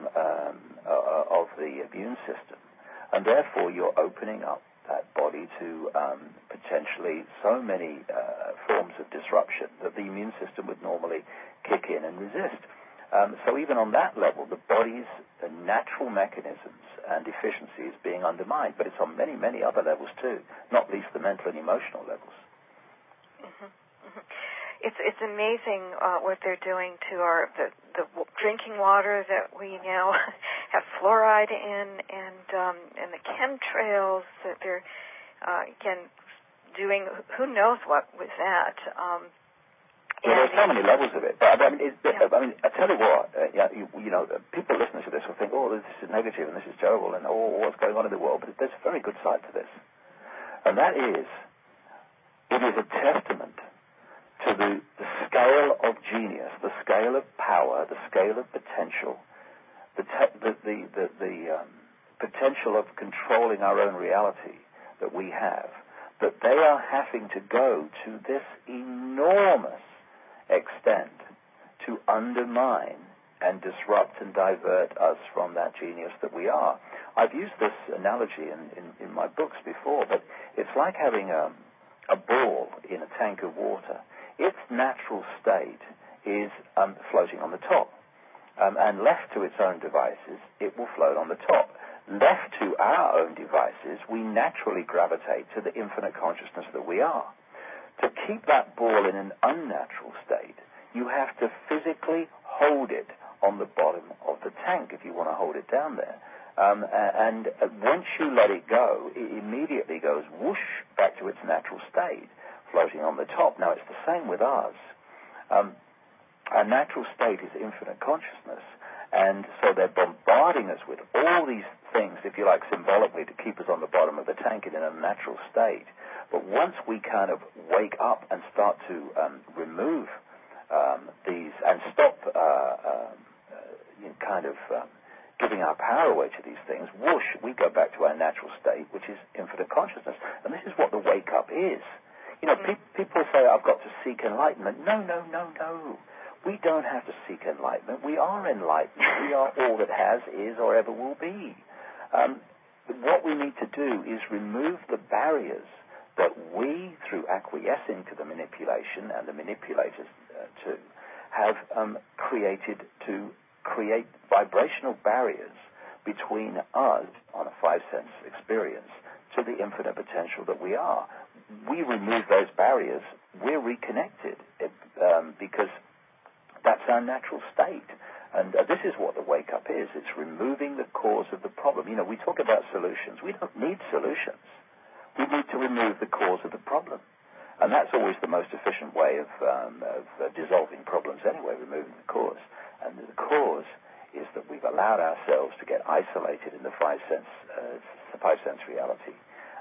of the immune system, and therefore you're opening up that body to potentially so many forms of disruption that the immune system would normally kick in and resist. So even on that level, the body's natural mechanisms and efficiency is being undermined, but it's on many, many other levels too, not least the mental and emotional levels. Mm-hmm. It's amazing what they're doing to the drinking water that we now have fluoride in, and the chemtrails that they're again doing. Who knows what with that? There's so many levels of it. But I mean, I tell you what. People listening to this will think, "Oh, this is negative and this is terrible, and what's going on in the world?" But there's a very good side to this, and that is, it is a testament to the scale of genius, the scale of power, the scale of potential, the potential of controlling our own reality that we have, that they are having to go to this enormous extent to undermine and disrupt and divert us from that genius that we are. I've used this analogy in my books before, but it's like having a ball in a tank of water. Its natural state is floating on the top. And left to its own devices, it will float on the top. left to our own devices, we naturally gravitate to the infinite consciousness that we are. To keep that ball in an unnatural state, you have to physically hold it on the bottom of the tank if you want to hold it down there. And once you let it go, it immediately goes whoosh back to its natural state, floating on the top. Now, it's the same with us. Our natural state is infinite consciousness, and so they're bombarding us with all these things, if you like, symbolically, to keep us on the bottom of the tank in a natural state. But once we kind of wake up and start to remove these and stop giving our power away to these things, whoosh, we go back to our natural state, which is infinite consciousness. And this is what the wake-up is. You know, people say, I've got to seek enlightenment. No. We don't have to seek enlightenment. We are enlightened. We are all that has, is, or ever will be. What we need to do is remove the barriers that we, through acquiescing to the manipulation and the manipulators too, have created to create vibrational barriers between us on a five-sense experience to the infinite potential that we are. We remove those barriers, we're reconnected because that's our natural state. And this is what the wake-up is. It's removing the cause of the problem. You know, we talk about solutions. We don't need solutions. We need to remove the cause of the problem. And that's always the most efficient way of dissolving problems anyway, removing the cause. And the cause is that we've allowed ourselves to get isolated in the five-sense reality.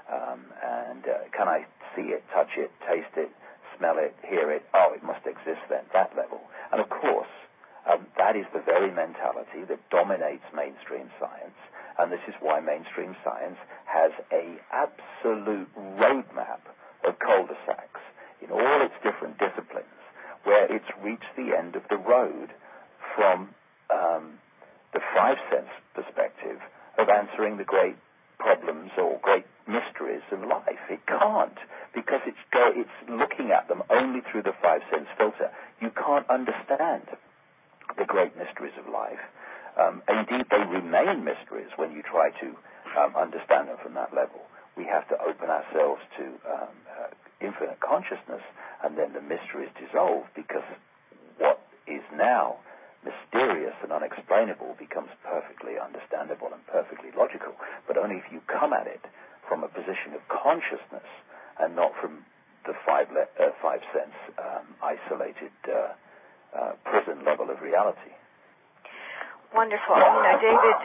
Can I see it, touch it, taste it, smell it, hear it? Oh, it must exist then, that level. And of course, that is the very mentality that dominates mainstream science. And this is why mainstream science has an absolute roadmap of cul-de-sacs in all its different disciplines, where it's reached the end of the road from the five-sense perspective of answering the great problems or great mysteries of life. It can't, because it's looking at them only through the five-sense filter. You can't understand the great mysteries of life. Indeed, they remain mysteries when you try to understand them from that level. We have to open ourselves to infinite consciousness, and then the mysteries dissolve, because what is now mysterious and unexplainable becomes perfectly understandable and perfectly logical, but only if you come at it from a position of consciousness and not from the five-sense isolated prison level of reality. Wonderful. You know, David,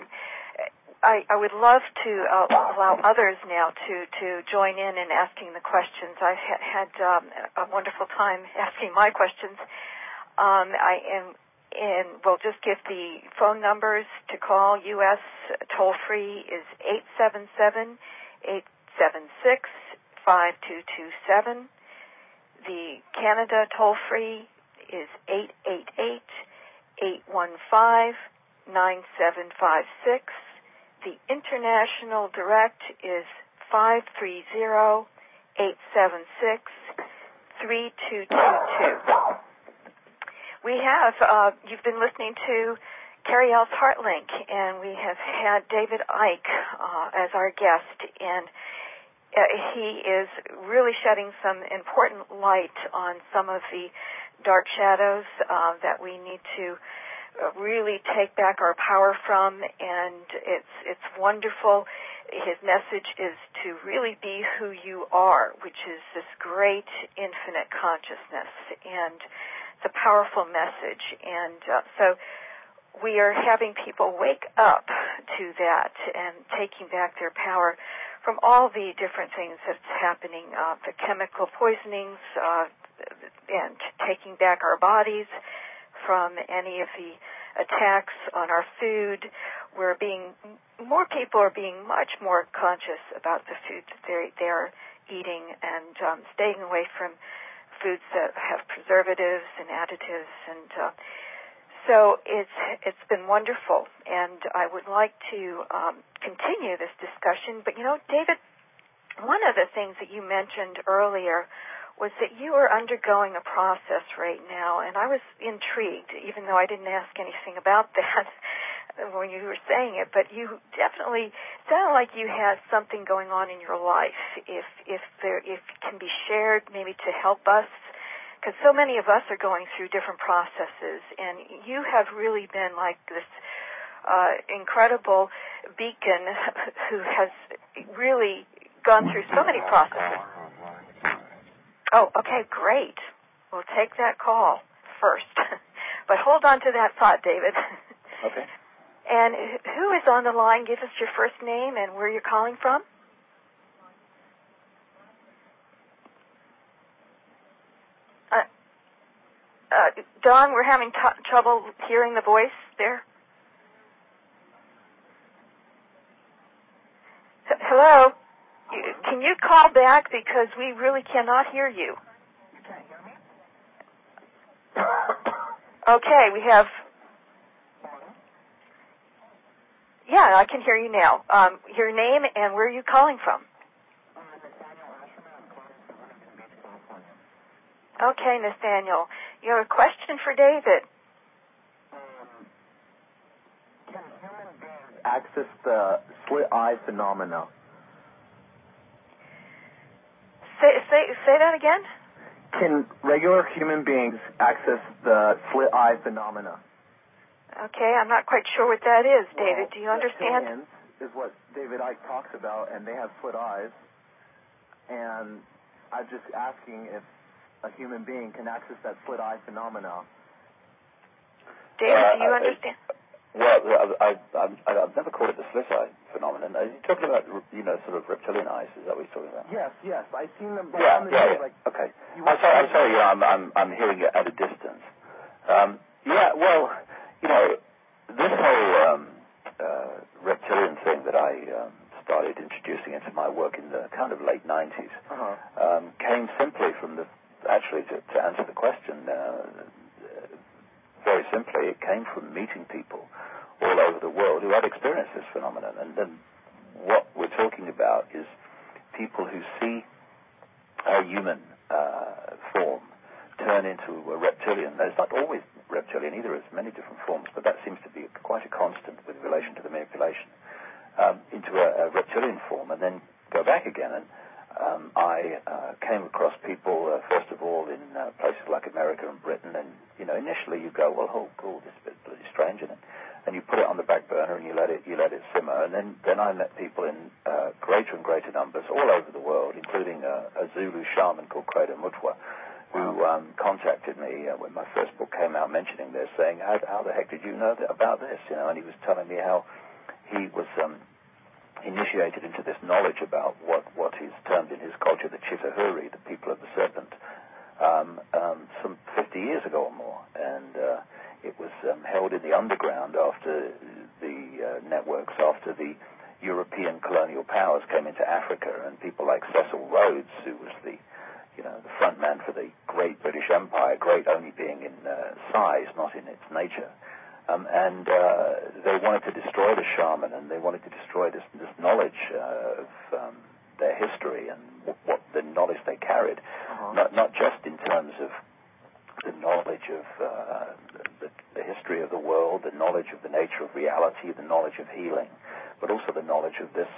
I would love to allow others now to join in asking the questions. I've had a wonderful time asking my questions. We'll just give the phone numbers to call. U.S. toll-free is 877-876-5227. The Canada toll-free is 888-815-9756. The international direct is 530-876-3222. We have, you've been listening to Carrie L's HeartLink, and we have had David Icke as our guest, and he is really shedding some important light on some of the dark shadows that we need to really take back our power from, and it's wonderful. His message is to really be who you are, which is this great infinite consciousness, and it's a powerful message. And so we are having people wake up to that and taking back their power from all the different things that's happening, the chemical poisonings, and taking back our bodies from any of the attacks on our food. More people are being much more conscious about the food that they're eating, and staying away from foods that have preservatives and additives, and so it's been wonderful, and I would like to continue this discussion. But, you know, David, one of the things that you mentioned earlier was that you are undergoing a process right now, and I was intrigued, even though I didn't ask anything about that, when you were saying it, but you definitely sounded like you had something going on in your life. If it can be shared, maybe to help us, because so many of us are going through different processes, and you have really been like this incredible beacon who has really gone through so many processes. Oh, okay, great. We'll take that call first. But hold on to that thought, David. Okay. And who is on the line? Give us your first name and where you're calling from. Don, we're having trouble hearing the voice there. Hello? Can you call back because we really cannot hear you? You can't hear me? Okay, we have... Yeah, I can hear you now. Your name and where are you calling from? Okay, Nathaniel. You have a question for David. Can human beings access the slit eye phenomena? Say that again? Can regular human beings access the slit eye phenomena? Okay, I'm not quite sure what that is, David. Do you understand? Reptilians is what David Icke talks about, and they have slit eyes. And I'm just asking if a human being can access that slit eye phenomena. David, do you understand? Well, I've never called it the slit eye phenomenon. Are you talking about, sort of reptilian eyes? Is that what you're talking about? Yes. I've seen them. Yeah. Like, okay. I'm sorry. I'm hearing it at a distance. This whole reptilian thing that I started introducing into my work in the kind of late 90s came simply from actually to answer the question, very simply, it came from meeting people all over the world who had experienced this phenomenon. And then what we're talking about is people who see a human form turn into a reptilian. It's not always reptilian either. It's many different forms, but that seems to be quite a constant with relation to the manipulation into a reptilian form and then go back again. And I came across people, first of all, in places like America and Britain, and, initially you go, well, oh, cool, this is a bit bloody strange, and you put it on the back burner and you let it simmer, and then I met people in greater and greater numbers all over the world, including a Zulu shaman called Credo Mutwa, who contacted me when my first book came out mentioning this, saying, how the heck did you know about this? And he was telling me how he was initiated into this knowledge about what is termed in his culture the Chitahuri, the people of the serpent, some 50 years ago or more. And it was held in the underground after the networks, after the European colonial powers came into Africa, and people like Cecil Rhodes, who was the front man for the great British Empire, great only being in size, not in its nature. And they wanted to destroy the shaman, and they wanted to destroy this knowledge of their history and what the knowledge they carried, not just in terms of the knowledge of the history of the world, the knowledge of the nature of reality, the knowledge of healing, but also the knowledge of this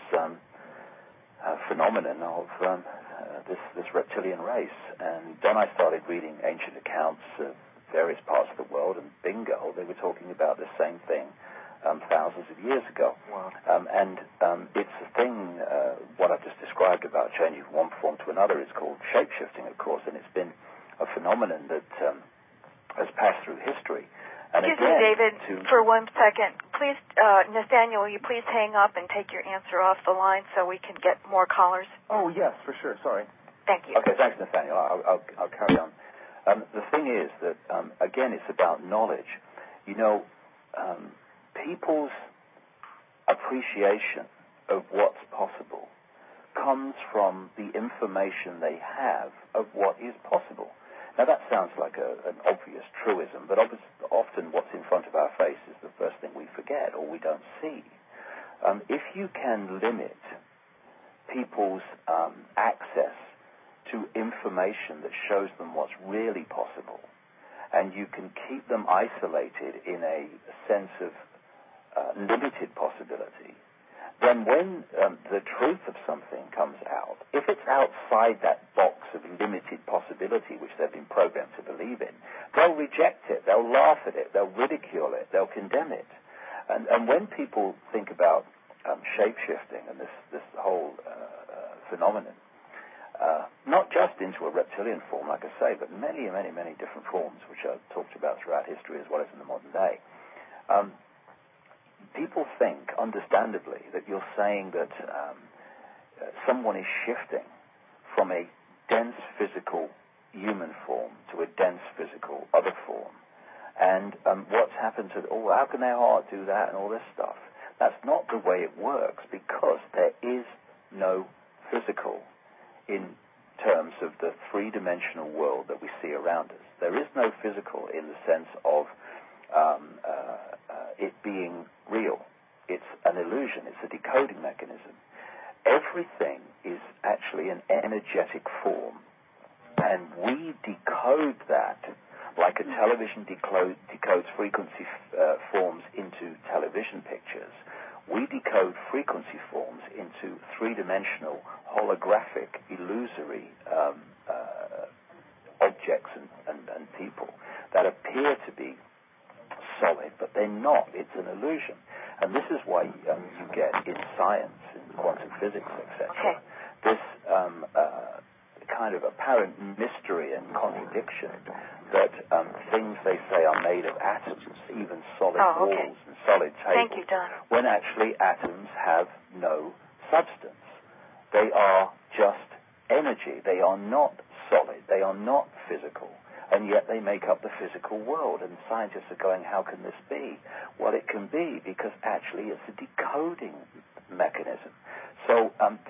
phenomenon of this reptilian race. And then I started reading ancient accounts of various parts of the world, and bingo, they were talking about the same thing thousands of years ago. Wow. It's a thing, what I've just described about changing from one form to another is called shape-shifting, of course, and it's been a phenomenon that has passed through history. And Excuse me, David, for 1 second. Please, Nathaniel, will you please hang up and take your answer off the line so we can get more callers? Oh, yes, for sure. Sorry. Thank you. Okay, thanks, Nathaniel. I'll carry on. The thing is that, again, it's about knowledge. People's appreciation of what's possible comes from the information they have of what is possible. Now, that sounds like an obvious truism, but often what's in front of our face is the first thing we forget or we don't see. If you can limit people's access to information that shows them what's really possible, and you can keep them isolated in a sense of limited possibility, then when the truth of something comes out, if it's outside that box of limited possibility which they've been programmed to believe in, they'll reject it, they'll laugh at it, they'll ridicule it, they'll condemn it. And when people think about shape-shifting and this whole phenomenon, not just into a reptilian form, like I say, but many, many, many different forms, which are talked about throughout history as well as in the modern day, people think, understandably, that you're saying that someone is shifting from a dense physical human form to a dense physical other form. And what's happened to, how can their heart do that and all this stuff? That's not the way it works, because there is no physical in terms of the three-dimensional world that we see around us. There is no physical in the sense of it being real. It's an illusion. It's a decoding mechanism. Everything is actually an energetic form, and we decode that like a television decodes frequency forms into television pictures. We decode frequency forms into three-dimensional, holographic, illusory objects and people that appear to be solid, but they're not. It's an illusion. And this is why you get in science, in quantum physics, etc., this kind of apparent mystery and contradiction that things they say are made of atoms, even solid walls and solid tables, Thank you, Don. when actually atoms have no substance. They are just energy. They are not solid. They are not physical. And yet they make up the physical world. And scientists are going, how can this be? Well, it can be because actually it's a decoding mechanism. So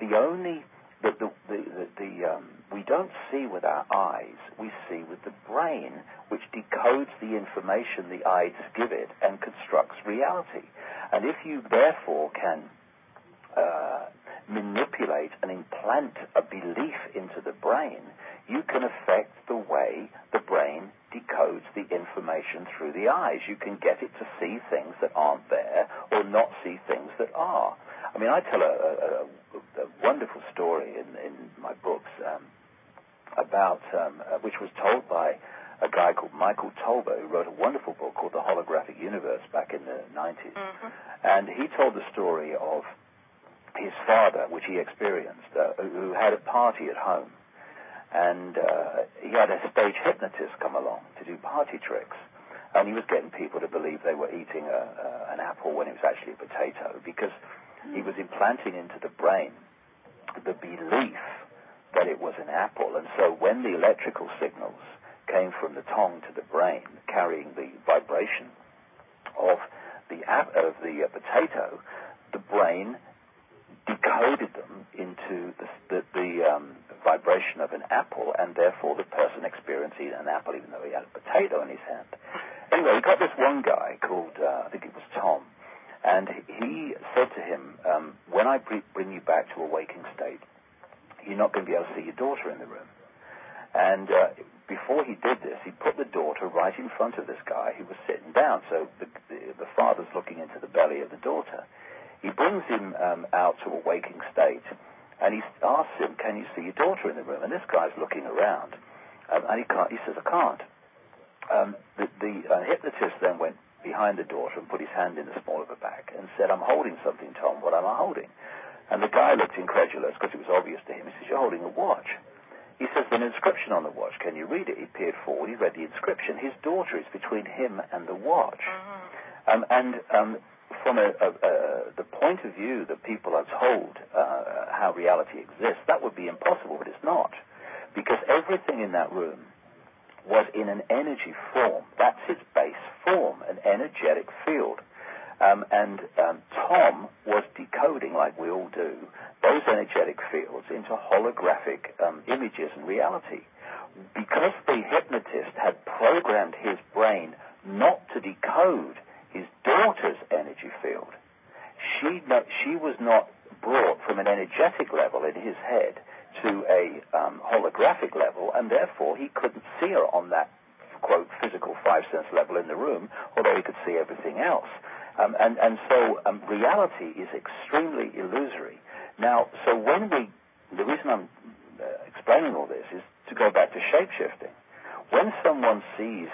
we don't see with our eyes, we see with the brain, which decodes the information the eyes give it and constructs reality. And if you therefore can manipulate and implant a belief into the brain, you can affect the way the brain decodes the information through the eyes. You can get it to see things that aren't there or not see things that are. I mean, I tell a wonderful story in my books about, which was told by a guy called Michael Tolber, who wrote a wonderful book called The Holographic Universe back in the 90s. Mm-hmm. And he told the story of his father, which he experienced, who had a party at home. And he had a stage hypnotist come along to do party tricks. And he was getting people to believe they were eating an apple when it was actually a potato, because he was implanting into the brain the belief that it was an apple. And so when the electrical signals came from the tongue to the brain, carrying the vibration of the potato, the brain decoded them into the vibration of an apple, and therefore the person experienced eating an apple even though he had a potato in his hand. Anyway, he got this one guy called, I think it was Tom, and he said to him, when I bring you back to a waking state, you're not going to be able to see your daughter in the room. And before he did this, he put the daughter right in front of this guy who was sitting down. So the father's looking into the belly of the daughter. He brings him out to a waking state, and he asks him, can you see your daughter in the room? And this guy's looking around, and he says, I can't. The hypnotist then went behind the daughter and put his hand in the small of her back and said, I'm holding something, Tom. What am I holding? And the guy looked incredulous because it was obvious to him. He says, you're holding a watch. He says, there's an inscription on the watch. Can you read it? He peered forward. He read the inscription. His daughter is between him and the watch. Mm-hmm. From the point of view that people are told how reality exists, that would be impossible, but it's not. Because everything in that room was in an energy form. That's its base form, an energetic field. Tom was decoding, like we all do, those energetic fields into holographic images and reality. Because the hypnotist had programmed his brain not to decode his daughter's energy field, she was not brought from an energetic level in his head to a holographic level, and therefore he couldn't see her on that, quote, physical five-sense level in the room, although he could see everything else. And so reality is extremely illusory. Now, so the reason I'm explaining all this is to go back to shape-shifting. When someone sees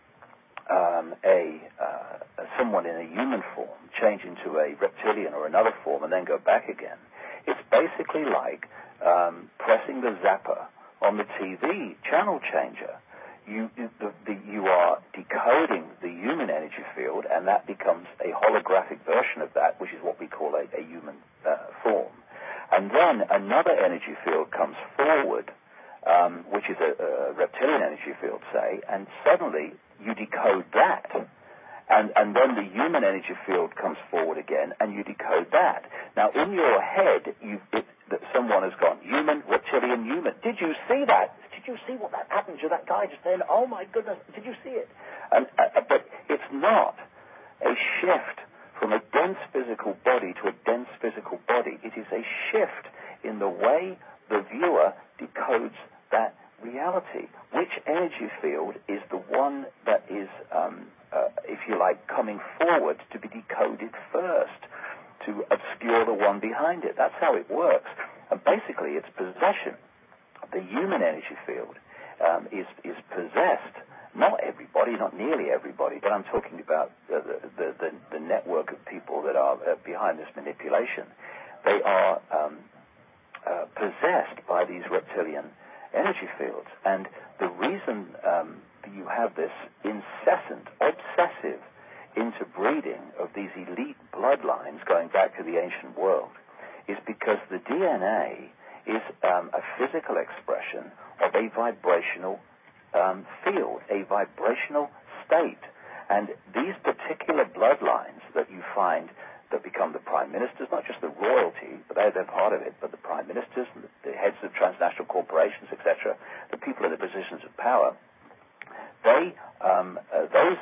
someone in a human form change into a reptilian or another form and then go back again, it's basically like pressing the zapper on the TV channel changer. You are decoding the human energy field, and that becomes a holographic version of that, which is what we call a human form. And then another energy field comes forward, which is a reptilian energy field, say, and suddenly you decode that. And then the human energy field comes forward again, and you decode that. Now, in your head, that someone has gone, human, reptilian, human. Did you see that? Did you see what that happened to that guy just then? Oh, my goodness, did you see it? But it's not a shift from a dense physical body to a dense physical body. It is a shift in the way the viewer decodes that reality. Which energy field is the one that is, if you like, coming forward to be decoded first, to obscure the one behind it? That's how it works. And basically, it's possession. The human energy field is possessed. Not everybody, not nearly everybody, but I'm talking about the network of people that are behind this manipulation. They are possessed by these reptilian energy fields. And the reason you have this incessant, obsessive interbreeding of these elite bloodlines going back to the ancient world is because the DNA is a physical expression of a vibrational field, a vibrational state. And these particular bloodlines that you find that become the prime ministers, not just the royalty, but they're part of it, but the prime ministers, the heads of transnational corporations, etc., the people in the positions of power, those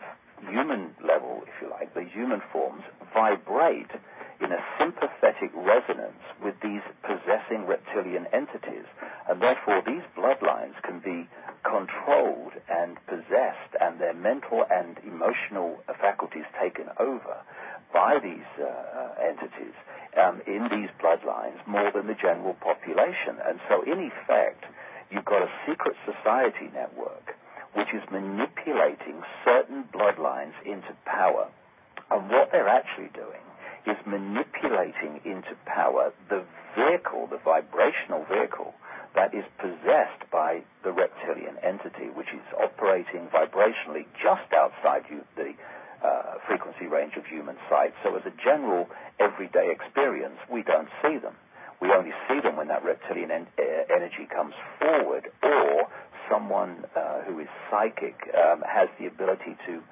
human level, if you like, the human forms vibrate in a sympathetic resonance with these possessing reptilian entities, and therefore these bloodlines can be controlled and possessed, and their mental and emotional faculties taken over by these entities in these bloodlines more than the general population. And so in effect, you've got a secret society network which is manipulating certain bloodlines into power. And what they're actually doing is manipulating into power the vehicle, the vibrational vehicle, that is possessed by the reptilian entity, which is operating vibrationally just outside the frequency range of human sight. So as a general everyday experience, we don't see them. We only see them when that reptilian energy comes forward, or someone who is psychic has the ability to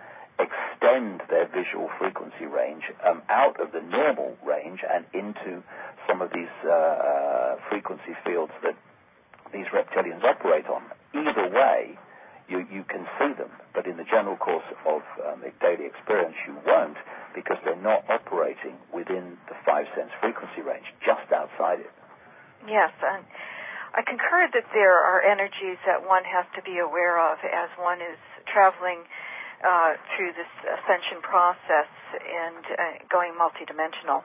extend their visual frequency range out of the normal range and into some of these frequency fields that these reptilians operate on. Either way, you can see them, but in the general course of daily experience, you won't, because they're not operating within the 5 sense frequency range, just outside it. Yes, and I concur that there are energies that one has to be aware of as one is traveling through this ascension process and going multidimensional.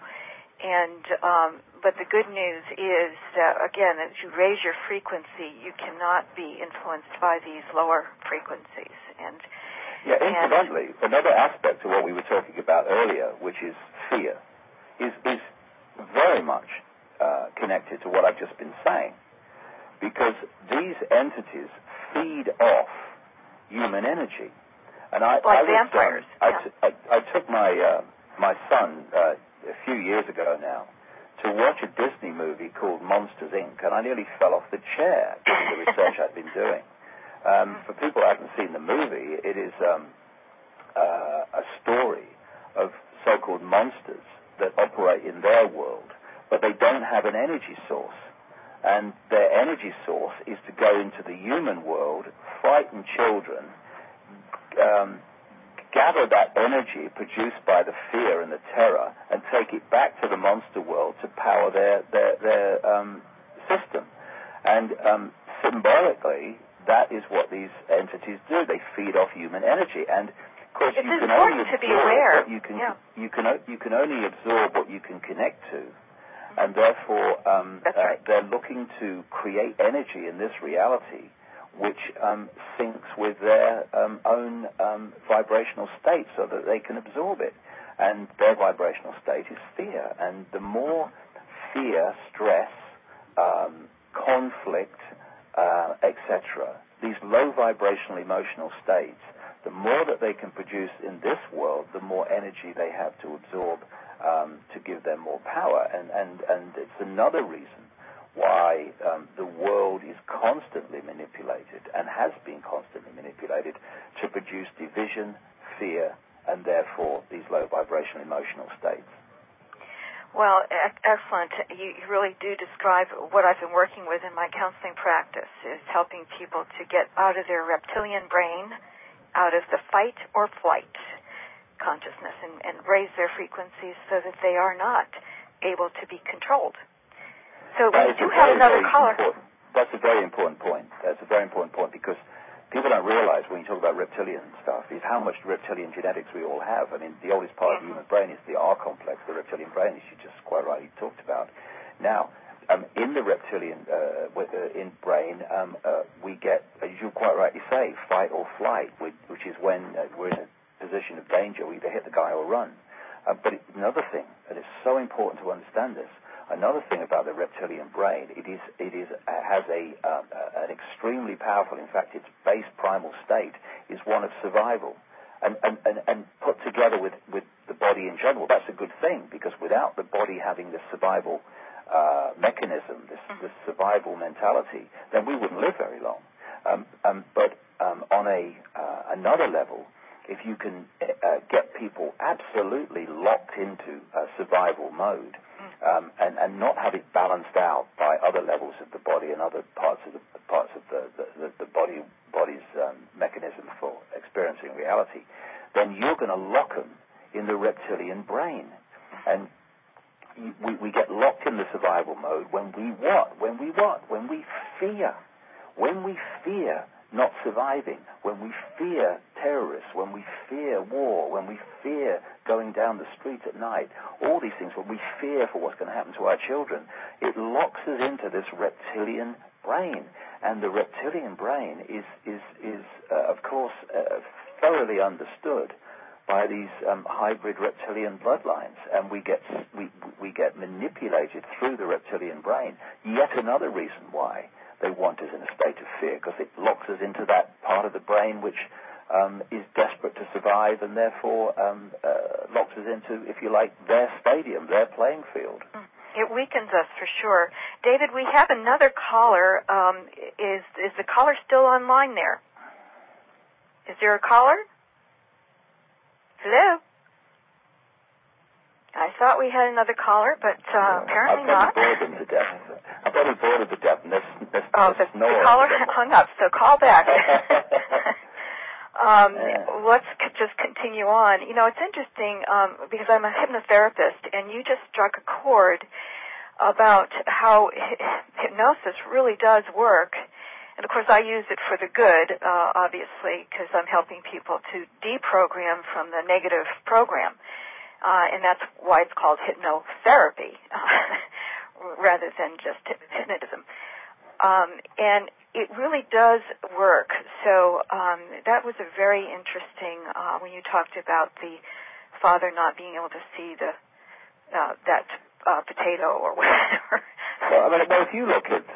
And but the good news is that, again, as you raise your frequency, you cannot be influenced by these lower frequencies. Incidentally, another aspect of what we were talking about earlier, which is fear, is very much connected to what I've just been saying, because these entities feed off human energy. And vampires. I took my son a few years ago now to watch a Disney movie called Monsters, Inc., and I nearly fell off the chair doing the research I'd been doing. For people who haven't seen the movie, it is a story of so-called monsters that operate in their world, but they don't have an energy source. And their energy source is to go into the human world, frighten children, gather that energy produced by the fear and the terror and take it back to the monster world to power their system. And symbolically, that is what these entities do. They feed off human energy. And Of course, it's important to be aware. You can only absorb what you can connect to, and therefore they're looking to create energy in this reality which syncs with their own vibrational state so that they can absorb it. And their vibrational state is fear. And the more fear, stress, conflict, etc., these low vibrational emotional states, the more that they can produce in this world, the more energy they have to absorb to give them more power. And it's another reason why the world is constantly manipulated and has been constantly manipulated to produce division, fear, and therefore these low vibrational emotional states. Well, excellent. You really do describe what I've been working with in my counseling practice, is helping people to get out of their reptilian brain, out of the fight or flight consciousness, and raise their frequencies so that they are not able to be controlled. So we do have another caller. That's a very important point. That's a very important point because people don't realize when you talk about reptilian stuff is how much reptilian genetics we all have. I mean, the oldest part of the human brain is the R complex, the reptilian brain, as you just quite rightly talked about. Now, in the reptilian in brain, we get, as you quite rightly say, fight or flight, which is when we're in a position of danger. We either hit the guy or run. But another thing, and it's so important to understand this, another thing about the reptilian brain, it has an extremely powerful, in fact, its base primal state is one of survival. And put together with the body in general, that's a good thing, because without the body having this survival mechanism, this survival mentality, then we wouldn't live very long. But on another level, if you can get people absolutely locked into survival mode, and not have it balanced out by other levels of the body and other parts of the body's mechanism for experiencing reality, then you're going to lock them in the reptilian brain. And we get locked in the survival mode when we fear. When we fear not surviving, when we fear terrorists, when we fear war, when we fear going down the street at night, all these things, when we fear for what's going to happen to our children, it locks us into this reptilian brain. And the reptilian brain is of course, thoroughly understood by these hybrid reptilian bloodlines, and we get manipulated through the reptilian brain. Yet another reason why they want us in a state of fear, because it locks us into that part of the brain which is desperate to survive, and therefore locks us into, if you like, their stadium, their playing field. It weakens us for sure. David, we have another caller. Is the caller still online there? Is there a caller? Hello? I thought we had another caller, but apparently not. I've probably bored her to death. The caller hung up, so call back. Let's just continue on. You know, it's interesting because I'm a hypnotherapist, and you just struck a chord about how hypnosis really does work. And, of course, I use it for the good, obviously, because I'm helping people to deprogram from the negative program. And that's why it's called hypnotherapy rather than just hypnotism. And it really does work. So that was a very interesting when you talked about the father not being able to see that potato or whatever. Well, if you look at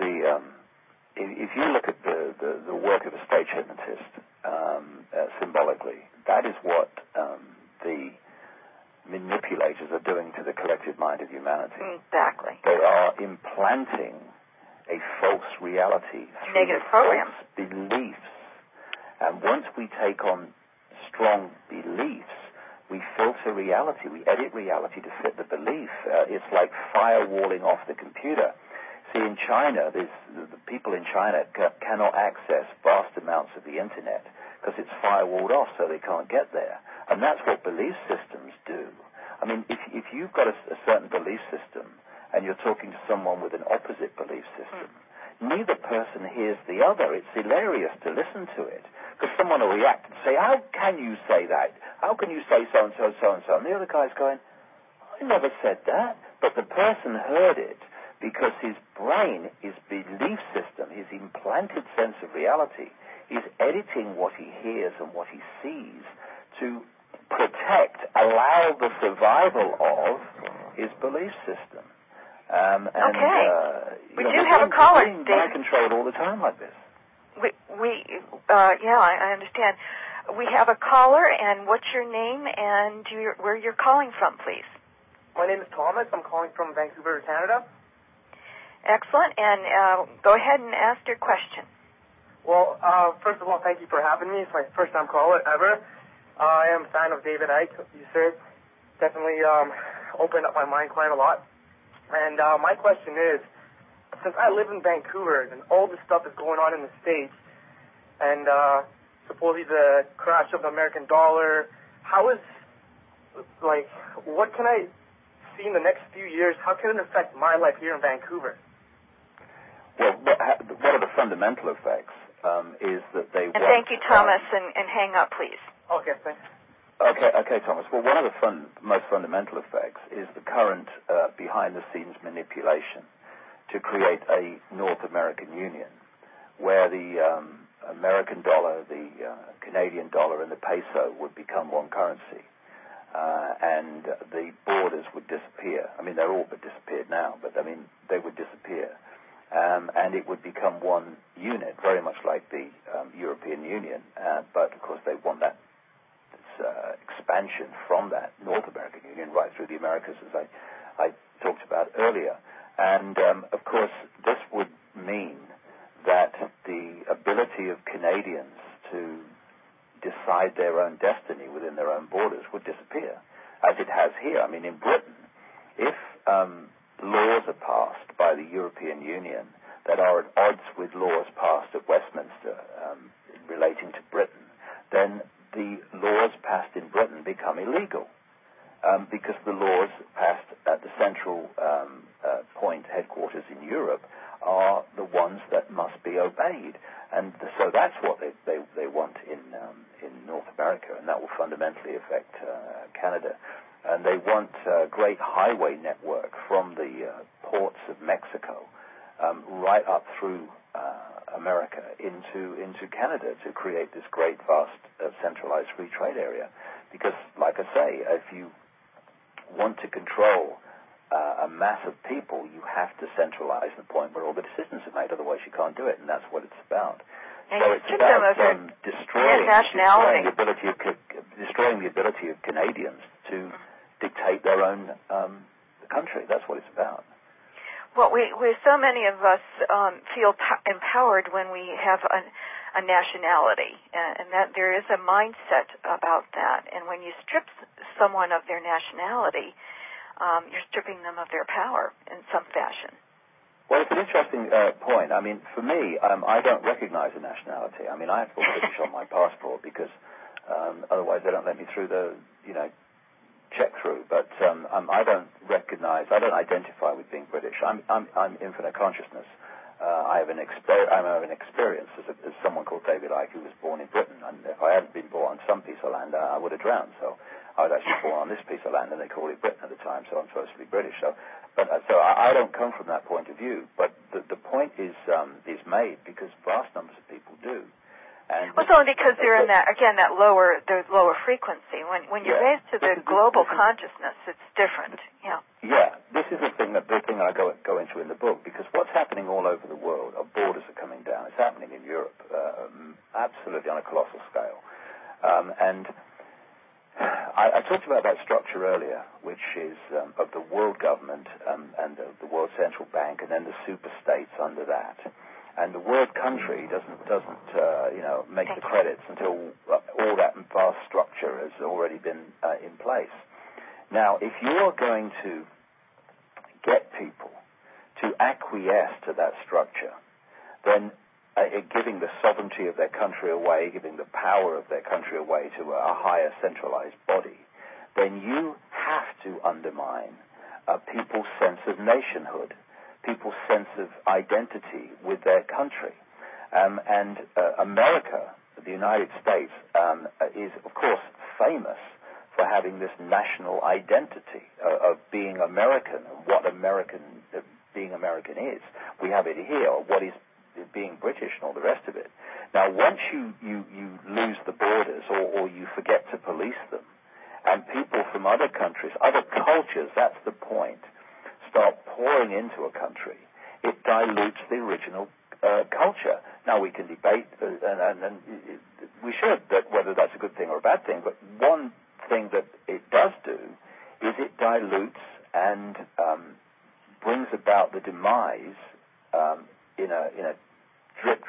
the work of a stage hypnotist symbolically, that is what the manipulators are doing to the collective mind of humanity. Exactly. They are implanting a false reality through negative programs, false beliefs. And once we take on strong beliefs, we filter reality, we edit reality to fit the belief. It's like firewalling off the computer. See, in China, the people in China cannot access vast amounts of the internet because it's firewalled off, so they can't get there. And that's what belief systems do. I mean, if you've got a certain belief system and you're talking to someone with an opposite belief system, neither person hears the other. It's hilarious to listen to it because someone will react and say, how can you say that? How can you say so-and-so, so-and-so? And the other guy's going, I never said that. But the person heard it because his brain, his belief system, his implanted sense of reality is editing what he hears and what he sees to protect, allow the survival of his belief system. We do have a caller, David. I control it all the time like this. I understand. We have a caller, and what's your name and where you're calling from, please? My name is Thomas. I'm calling from Vancouver, Canada. Excellent, and go ahead and ask your question. Well, first of all, thank you for having me. It's my first time caller ever. I am a fan of David Icke. You, sir, definitely opened up my mind quite a lot. And my question is, since I live in Vancouver and all this stuff is going on in the States, and supposedly the crash of the American dollar, what can I see in the next few years? How can it affect my life here in Vancouver? Well, one of the fundamental effects is that they want... Thank you, Thomas, and hang up, please. Okay, thanks. Okay, Thomas. Well, one of the most fundamental effects is the current behind-the-scenes manipulation to create a North American Union where the American dollar, the Canadian dollar, and the peso would become one currency. And the borders would disappear. I mean, they're all but disappeared now, but, I mean, they would disappear. And it would become one unit, very much like the European Union. But, of course, they want that expansion from that North American Union right through the Americas, as I talked about earlier. And, of course, this would mean that the ability of Canadians to decide their own destiny within their own borders would disappear, as it has here. I mean, in Britain, if laws are passed by the European Union that are at odds with laws passed at Westminster relating to Britain, then the laws passed in Britain become illegal because the laws passed at the central point headquarters in Europe are the ones that must be obeyed. And so that's what they want in North America, and that will fundamentally affect Canada. And they want a great highway network from the ports of Mexico right up through America into Canada to create this great, vast, centralized free trade area. Because, like I say, if you want to control a mass of people, you have to centralize the point where all the decisions are made. Otherwise, you can't do it, and that's what it's about. And so it's about destroying the ability of Canadians to dictate their own country. That's what it's about. Well, so many of us feel empowered when we have a nationality, and that there is a mindset about that. And when you strip someone of their nationality, you're stripping them of their power in some fashion. Well, it's an interesting point. I mean, for me, I don't recognize a nationality. I mean, I have to put British on my passport because otherwise they don't let me through the, check through. But I don't identify with being British. I'm infinite consciousness. I have an experience as someone called David Icke who was born in Britain. And if I hadn't been born on some piece of land, I would have drowned. So I was actually born on this piece of land, and they called it Britain at the time. So I'm supposed to be British. So I don't come from that point of view. But the point is made because vast numbers of people do. And well, it's only because they're in that lower frequency. When you're raised to the global consciousness, it's different. Yeah. Yeah, this is the thing I go into in the book, because what's happening all over the world, our borders are coming down. It's happening in Europe, absolutely on a colossal scale. And I talked about that structure earlier, which is of the world government and the world central bank, and then the super states under that. And the word country doesn't make the credits until all that vast structure has already been in place. Now, if you're going to get people to acquiesce to that structure, then giving the sovereignty of their country away, giving the power of their country away to a higher centralized body, then you have to undermine people's sense of nationhood, people's sense of identity with their country. And America, the United States is, of course, famous for having this national identity of being American and what being American is. We have it here, what is being British and all the rest of it. Now, once you lose the borders or you forget to police them, and people from other countries, other cultures, that's the point, start pouring into a country, it dilutes the original culture. Now, we can debate, and we should, that whether that's a good thing or a bad thing, but one thing that it does do is it dilutes and brings about the demise in a drip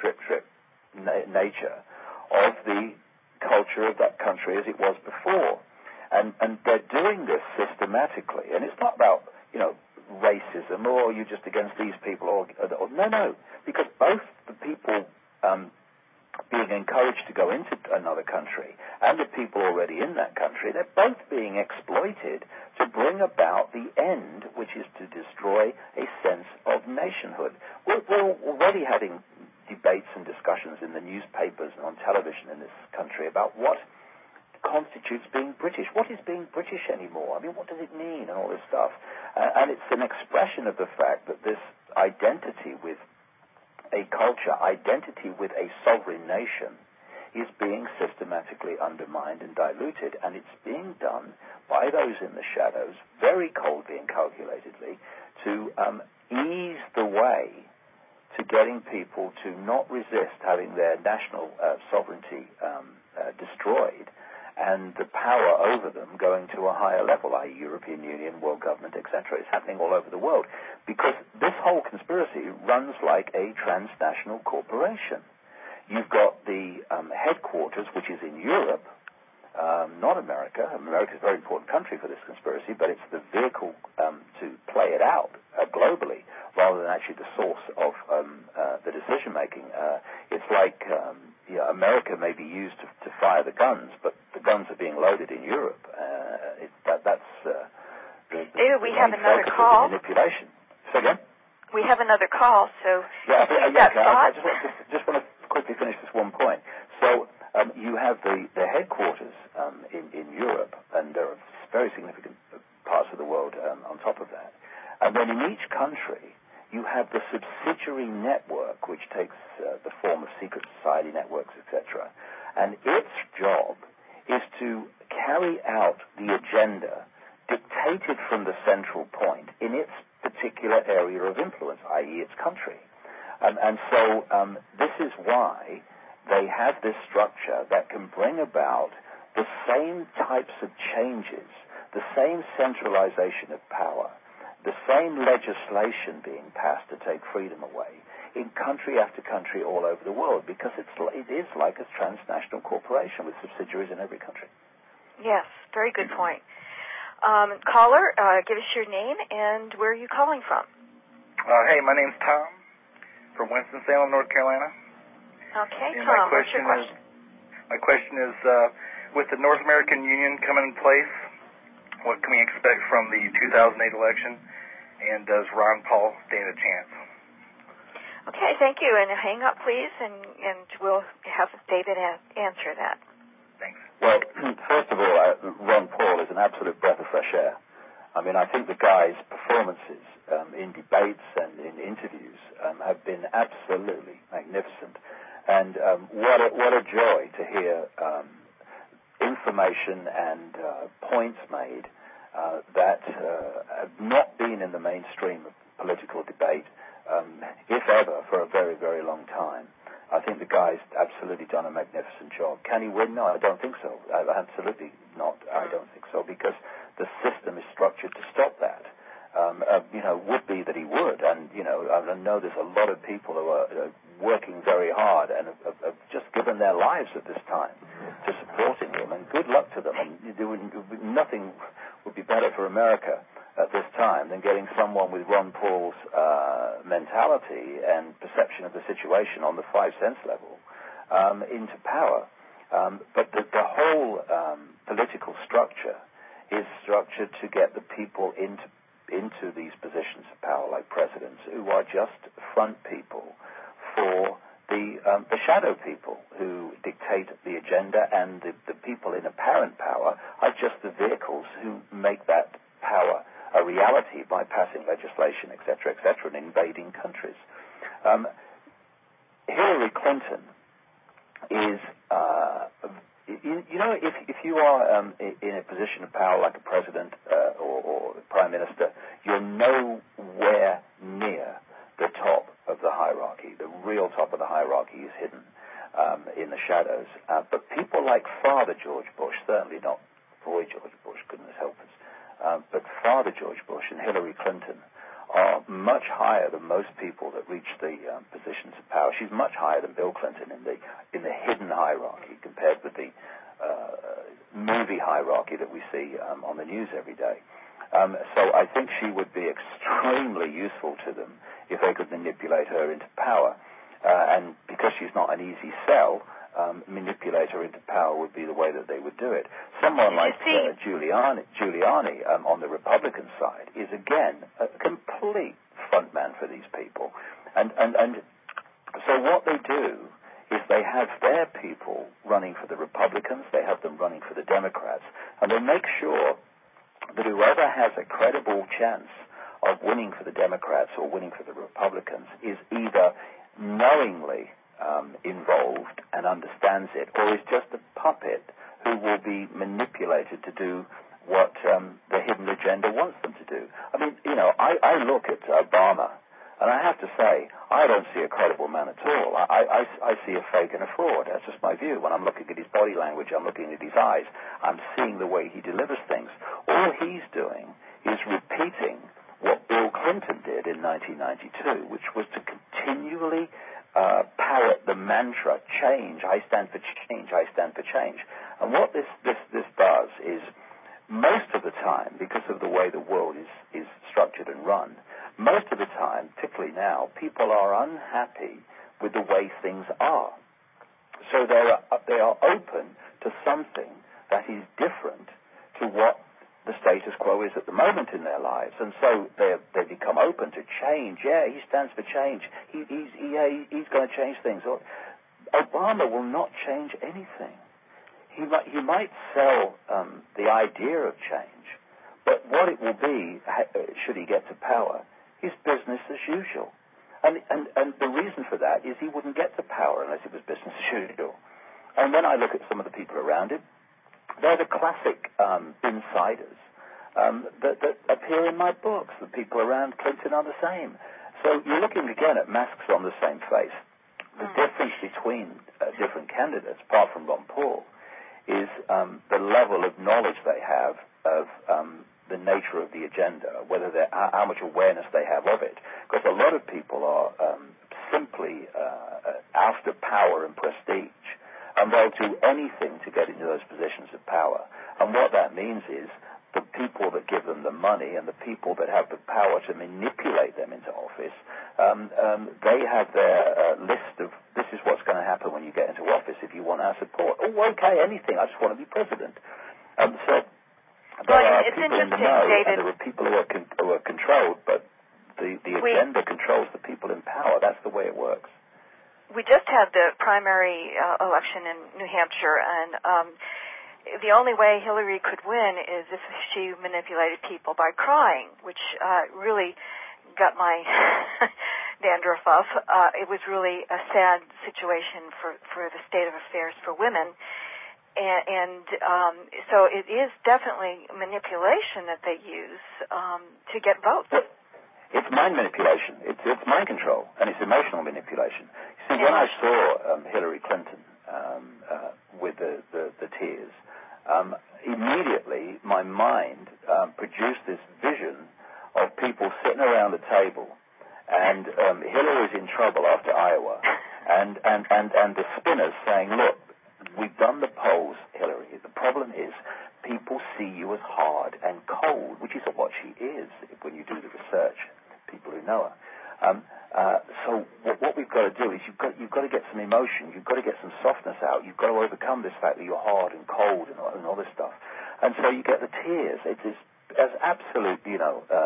nature of the culture of that country as it was before. And they're doing this systematically. And it's not about, racism or you're just against these people or no, because both the people being encouraged to go into another country and the people already in that country, they're both being exploited to bring about the end, which is to destroy a sense of nationhood. We're already having debates and discussions in the newspapers and on television in this country about what constitutes being British. What is being British anymore? I mean, what does it mean and all this stuff? And it's an expression of the fact that this identity with a culture, identity with a sovereign nation, is being systematically undermined and diluted, and it's being done by those in the shadows, very coldly and calculatedly, to ease the way to getting people to not resist having their national sovereignty destroyed and the power over them going to a higher level, i.e. European Union, world government, etc. It's happening all over the world because this whole conspiracy runs like a transnational corporation. You've got the headquarters, which is in Europe, not America. America is a very important country for this conspiracy, but it's the vehicle to play it out globally rather than actually the source of the decision-making. It's like America may be used to fire the guns, but the guns are being loaded in Europe. David, we have another call. Manipulation. Say again? We have another call, so I just want to quickly finish this one point. So you have the headquarters in Europe, and there are very significant parts of the world on top of that. And then in each country, you have the subsidiary network, which takes the form of secret society networks, etc. And its job is to carry out the agenda dictated from the central point in its particular area of influence, i.e. its country. And so this is why they have this structure that can bring about the same types of changes, the same centralization of power, the same legislation being passed to take freedom away in country after country all over the world, because it is like a transnational corporation with subsidiaries in every country. Yes, very good point. Caller, give us your name and where are you calling from? Hey, my name's Tom from Winston-Salem, North Carolina. Okay, and Tom, what's your question? My question is, with the North American Union coming in place, what can we expect from the 2008 election, and does Ron Paul stand a chance? Okay, thank you, and hang up, please, and we'll have David answer that. Thanks. Well, first of all, Ron Paul is an absolute breath of fresh air. I mean, I think the guy's performances in debates and in interviews have been absolutely magnificent. And what a joy to hear information and points made that have not been in the mainstream of political debate, if ever, for a very, very long time. I think the guy's absolutely done a magnificent job. Can he win? No, I don't think so. Absolutely not. I don't think so, because the system is structured to stop that. Would be that he would, and I know there's a lot of people who are working very hard and have just given their lives at this time to supporting him, and good luck to them. And nothing would be better for America at this time than getting someone with Ron Paul's mentality and perception of the situation on the 5 cents level into power. But the whole political structure is structured to get the people into these positions of power, like presidents, who are just front people for the the shadow people who dictate the agenda, and the people in apparent power are just the vehicles who make that power a reality by passing legislation, etc., and invading countries. Hillary Clinton is, if you are in a position of power like a president or prime minister, you're nowhere near the top of the hierarchy. The real top of the hierarchy is hidden in the shadows. But people like Father George Bush, certainly not Boy George Bush, goodness help us, but Father George Bush and Hillary Clinton are much higher than most people that reach the positions of power. She's much higher than Bill Clinton in the hidden hierarchy compared with the movie hierarchy that we see on the news every day. So I think she would be extremely useful to them if they could manipulate her into power. And because she's not an easy sell, manipulate her into power would be the way that they would do it. Someone like Giuliani on the Republican side is, again, a complete frontman for these people. And so what they do is they have their people running for the Republicans, they have them running for the Democrats, and they make sure that whoever has a credible chance of winning for the Democrats or winning for the Republicans is either knowingly involved and understands it, or is just a puppet who will be manipulated to do what the hidden agenda wants them to do. I mean, I look at Obama, and I have to say, I don't see a credible man at all. I see a fake and a fraud. That's just my view. When I'm looking at his body language, I'm looking at his eyes, I'm seeing the way he delivers things. All he's doing is repeating what Bill Clinton did in 1992, which was to continually parrot the mantra, change, I stand for change, I stand for change. And what this does is, most of the time, because of the way the world is structured and run, most of the time, particularly now, people are unhappy with the way things are. So they are open to something that is different to what the status quo is at the moment in their lives, and so they become open to change. Yeah, he stands for change. He's going to change things. Obama will not change anything. He might sell the idea of change, but what it will be, should he get to power, is business as usual. And the reason for that is he wouldn't get to power unless it was business as usual. And when I look at some of the people around him, they're the classic insiders that appear in my books. The people around Clinton are the same. So you're looking again at masks on the same face. The difference between different candidates, apart from Ron Paul, is the level of knowledge they have of the nature of the agenda, how much awareness they have of it. Because a lot of people are simply after power and prestige, and they'll do anything to get into those positions of power. And what that means is the people that give them the money and the people that have the power to manipulate them into office, they have their list of, this is what's going to happen when you get into office if you want our support. Oh, okay, anything. I just want to be president. So there are people in the know, David, and there are people who are controlled, but the agenda controls the people in power. That's the way it works. We just had the primary election in New Hampshire, and the only way Hillary could win is if she manipulated people by crying, which really got my dandruff off. It was really a sad situation for the state of affairs for women. And so it is definitely manipulation that they use to get votes. It's mind manipulation. It's mind control, and it's emotional manipulation. See, when I saw Hillary Clinton with the tears, immediately my mind produced this vision of people sitting around the table, and Hillary's in trouble after Iowa, and the spinners saying, look, we've done the polls, Hillary. The problem is people see you as hard and cold, which is what she is when you do the research, people who know her. So what we've got to do is you've got to get some emotion, you've got to get some softness out, you've got to overcome this fact that you're hard and cold and all this stuff. And so you get the tears. It is as absolute,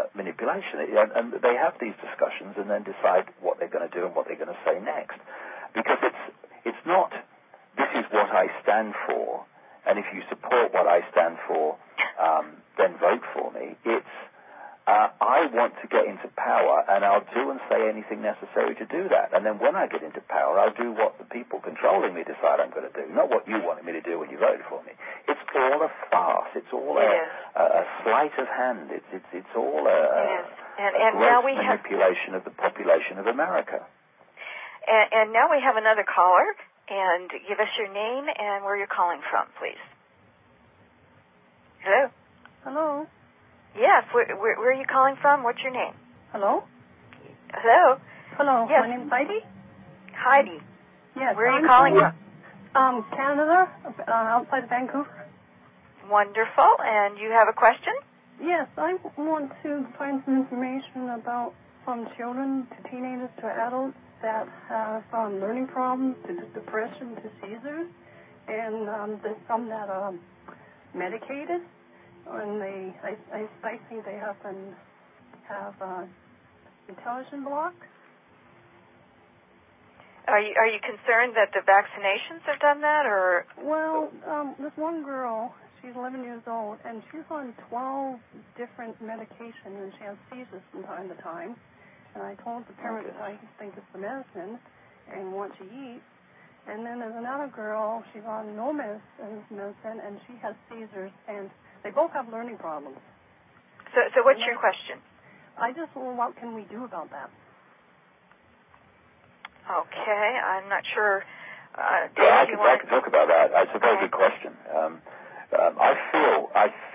manipulation. And they have these discussions and then decide what they're going to do and what they're going to say next. because it's not, this is what I stand for, and if you support what I stand for, then vote for me. It's, I want to get into power, and I'll do and say anything necessary to do that. And then when I get into power, I'll do what the people controlling me decide I'm going to do, not what you wanted me to do when you voted for me. It's all a farce. It's all a sleight of hand. It's all a gross manipulation of the population of America. And now we have another caller, and give us your name and where you're calling from, please. Hello? Hello? Yes, where are you calling from? What's your name? Hello? Hello? Hello, yes. My name's Heidi. Heidi. Yes. Where are you calling from? Canada, outside of Vancouver. Wonderful. And you have a question? Yes, I want to find some information about from children to teenagers to adults that have learning problems to depression to seizures, and there's some that are medicated, and I think they have intelligence blocks. Are you concerned that the vaccinations have done that, or? Well, this one girl, she's 11 years old, and she's on 12 different medications, and she has seizures from time to time. And I told the parents I think it's the medicine and what she eats. And then there's another girl, she's on no medicine, and she has seizures, and they both have learning problems. So what's your question? I just, what can we do about that? Okay, I'm not sure. I can talk about that. It's a very good question. I feel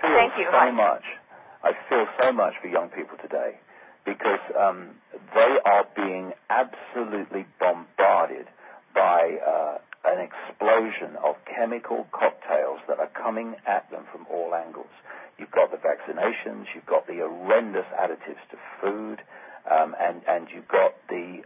so much for young people today because they are being absolutely bombarded by an explosion of chemical cocktails that are coming at them from all angles. You've got the vaccinations, you've got the horrendous additives to food, and you've got the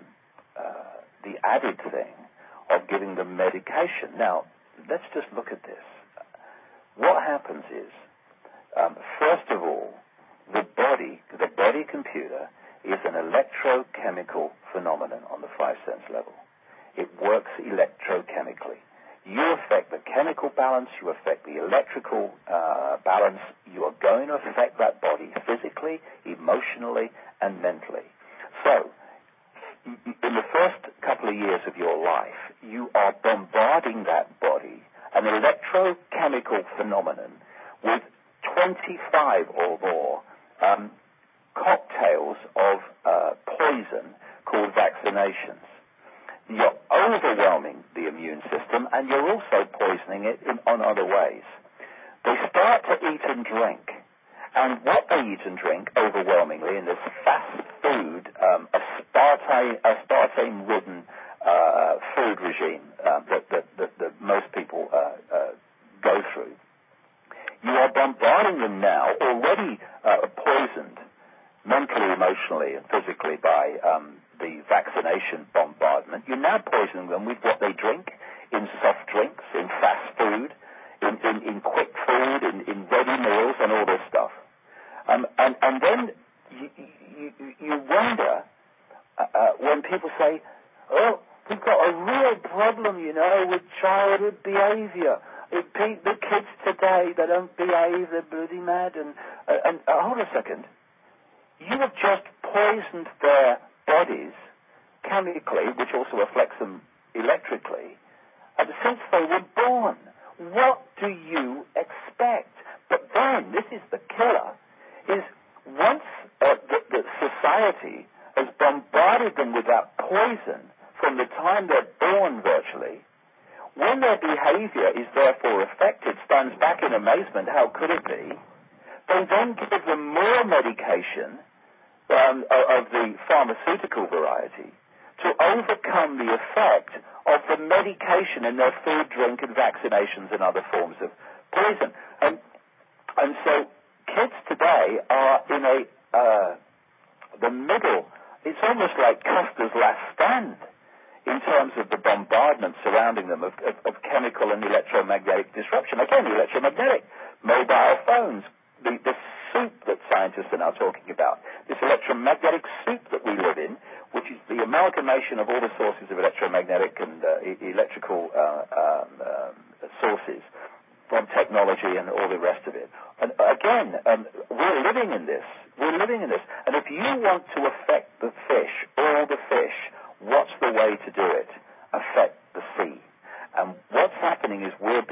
added thing of giving them medication. Now, let's just look at this. What happens is, first of all, the body computer is an electrochemical phenomenon on the 5 sense level. It works electrochemically. You affect the chemical balance, you affect the electrical balance, you are going to affect that body physically, emotionally, and mentally. So, in the first couple of years of your life, you are bombarding that body, an electrochemical phenomenon, with 25 or more cocktails of poison called vaccinations. You're overwhelming the immune system, and you're also poisoning it on other ways. They start to eat and drink, and what they eat and drink overwhelmingly in this fast food, aspartame-ridden food regime that most people go through. You are bombarding them now, already poisoned mentally, emotionally, and physically by the vaccination bombardment. You're now poisoning them with what they drink in soft drinks, in fast food, in quick food, in ready meals, and all this stuff. And then you wonder when people say, "Oh, we've got a real problem, with childhood behavior. The kids today, they don't behave, they're bloody mad." And hold on a second. You have just poisoned their bodies chemically, which also affects them electrically, since they were born. What do you expect? But then, this is the killer, is once the society has bombarded them with that poison from the time they're born virtually, when their behavior is therefore affected, stands back in amazement, how could it be? They then give them more medication of the pharmaceutical variety to overcome the effect of the medication in their food, drink, and vaccinations and other forms of poison. And so kids today are in the middle. It's almost like Custer's last stand in terms of the bombardment surrounding them of chemical and electromagnetic disruption. Again, electromagnetic, mobile phones, the soup that's scientists are now talking about. This electromagnetic soup that we live in, which is the amalgamation of all the sources of electromagnetic and electrical sources from technology and all the rest of it. And again, we're living in this. We're living in this. And if you want to affect the fish, all the fish, what's the way to do it? Affect the sea. And what's happening is we're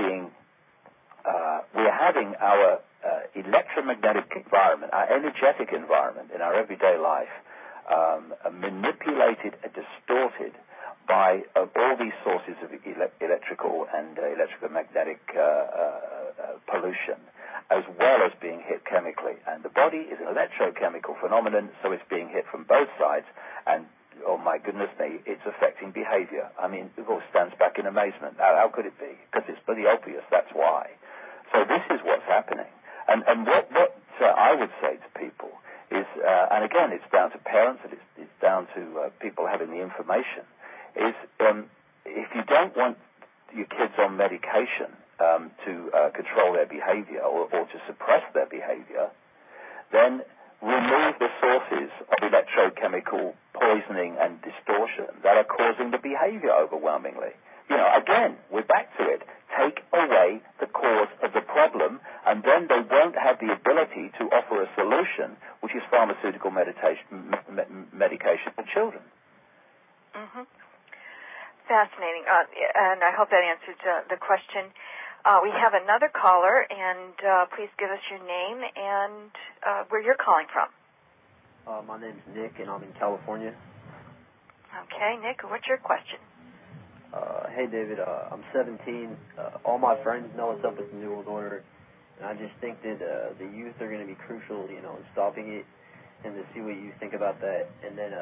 having our electromagnetic environment, our energetic environment in our everyday life, manipulated and distorted by all these sources of electrical and electromagnetic pollution, as well as being hit chemically. And the body is an electrochemical phenomenon, so it's being hit from both sides, and oh my goodness me, it's affecting behavior. I mean, it all stands back in amazement. How could it be? Because it's bloody obvious, that's why. So this is what's happening. And what I would say to people is, and again, it's down to parents, and it's down to people having the information, is if you don't want your kids on medication to control their behavior or to suppress their behavior, then remove the sources of electrochemical poisoning and distortion that are causing the behavior overwhelmingly. You know, again, we're back to it. Take away the cause of the problem, and then they won't have the ability to offer a solution, which is pharmaceutical medication for children. Mm-hmm. Fascinating. And I hope that answered the question. We have another caller, and please give us your name and where you're calling from. My name's Nick, and I'm in California. Okay, Nick, what's your question? Hey, David, I'm 17. All my friends know what's up with the New World Order, and I just think that the youth are going to be crucial, in stopping it, and to see what you think about that, and then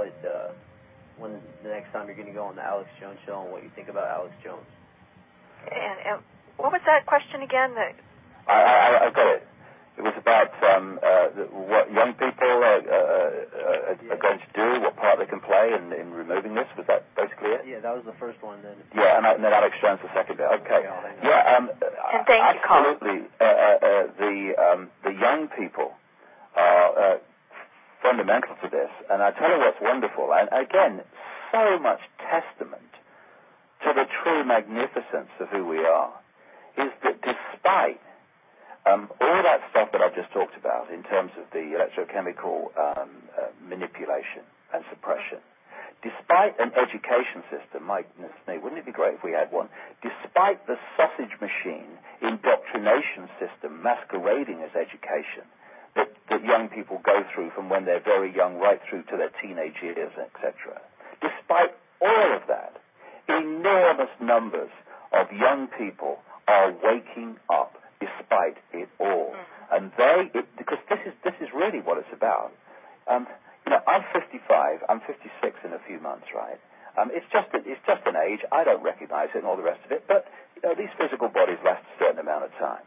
when the next time you're going to go on the Alex Jones show, and what you think about Alex Jones. And what was that question again? I got it. It was about what young people are going to do, what part they can play in removing this. Was that basically it? Yeah, that was the first one. Then. Yeah, and then Alex Jones the second bit. Okay. Yeah, and thank you, Colin. Absolutely. The young people are fundamental to this. And I tell you what's wonderful. And again, so much testament to the true magnificence of who we are is that despite all that stuff that I've just talked about in terms of the electrochemical manipulation and suppression, despite an education system, my goodness me, wouldn't it be great if we had one, despite the sausage machine indoctrination system masquerading as education that young people go through from when they're very young right through to their teenage years, etc., despite all of that, enormous numbers of young people are waking up despite it all. And because this is really what it's about. I'm 55, I'm 56 in a few months, right? It's just an age. I don't recognize it and all the rest of it, but these physical bodies last a certain amount of time.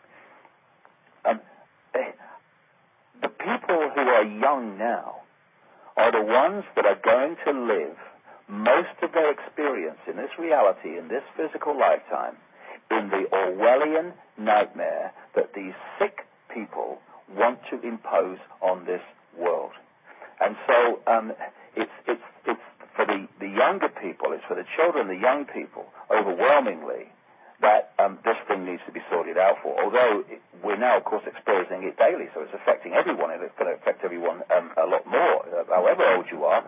The people who are young now are the ones that are going to live most of their experience in this reality, in this physical lifetime, in the Orwellian nightmare that these sick people want to impose on this world. And so it's for the younger people, it's for the children, the young people, overwhelmingly, that this thing needs to be sorted out for. Although we're now, of course, experiencing it daily, so it's affecting everyone, and it's going to affect everyone a lot more, however old you are,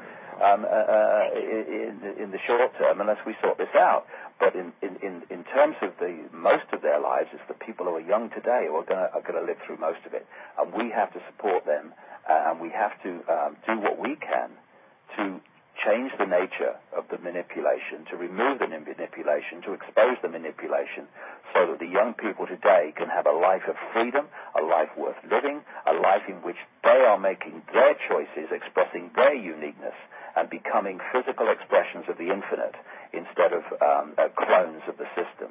in the short term, unless we sort this out. But in terms of most of their lives, it's the people who are young today who are going to live through most of it, and we have to support them, and we have to do what we can to change the nature of the manipulation, to remove the manipulation, to expose the manipulation, so that the young people today can have a life of freedom, a life worth living, a life in which they are making their choices, expressing their uniqueness, and becoming physical expressions of the infinite instead of clones of the system.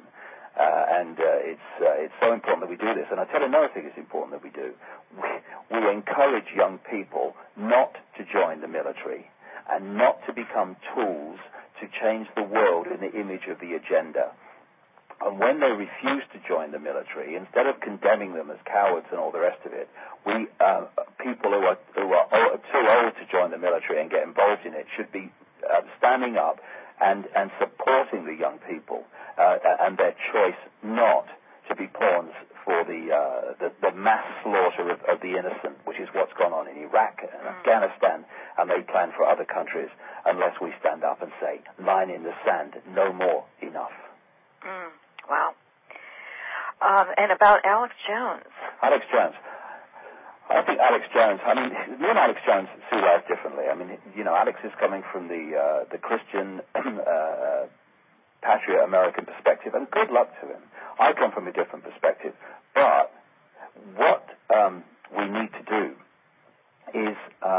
It's so important that we do this. And I tell you another thing is important that we do. We encourage young people not to join the military and not to become tools to change the world in the image of the agenda. And when they refuse to join the military, instead of condemning them as cowards and all the rest of it, people who are too old to join the military and get involved in it should be standing up and supporting the young people and their choice not to be pawns for the mass slaughter of the innocent, which is what's gone on in Iraq and Afghanistan, and they plan for other countries, unless we stand up and say, line in the sand, no more, enough. Wow. And about Alex Jones. Alex Jones. I think Alex Jones, me and Alex Jones see life differently. Alex is coming from the Christian, patriot American perspective, and good luck to him. I come from a different perspective. But what we need to do is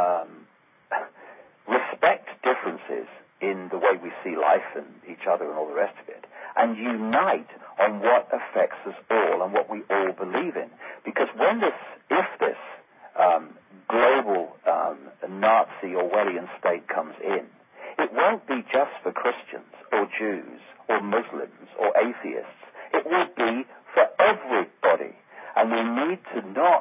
respect differences in the way we see life and each other and all the rest of it, and unite on what affects us all and what we all believe in. Because if this global Nazi Orwellian state comes in, it won't be just for Christians or Jews or Muslims or atheists. It will be for everybody. And we need to not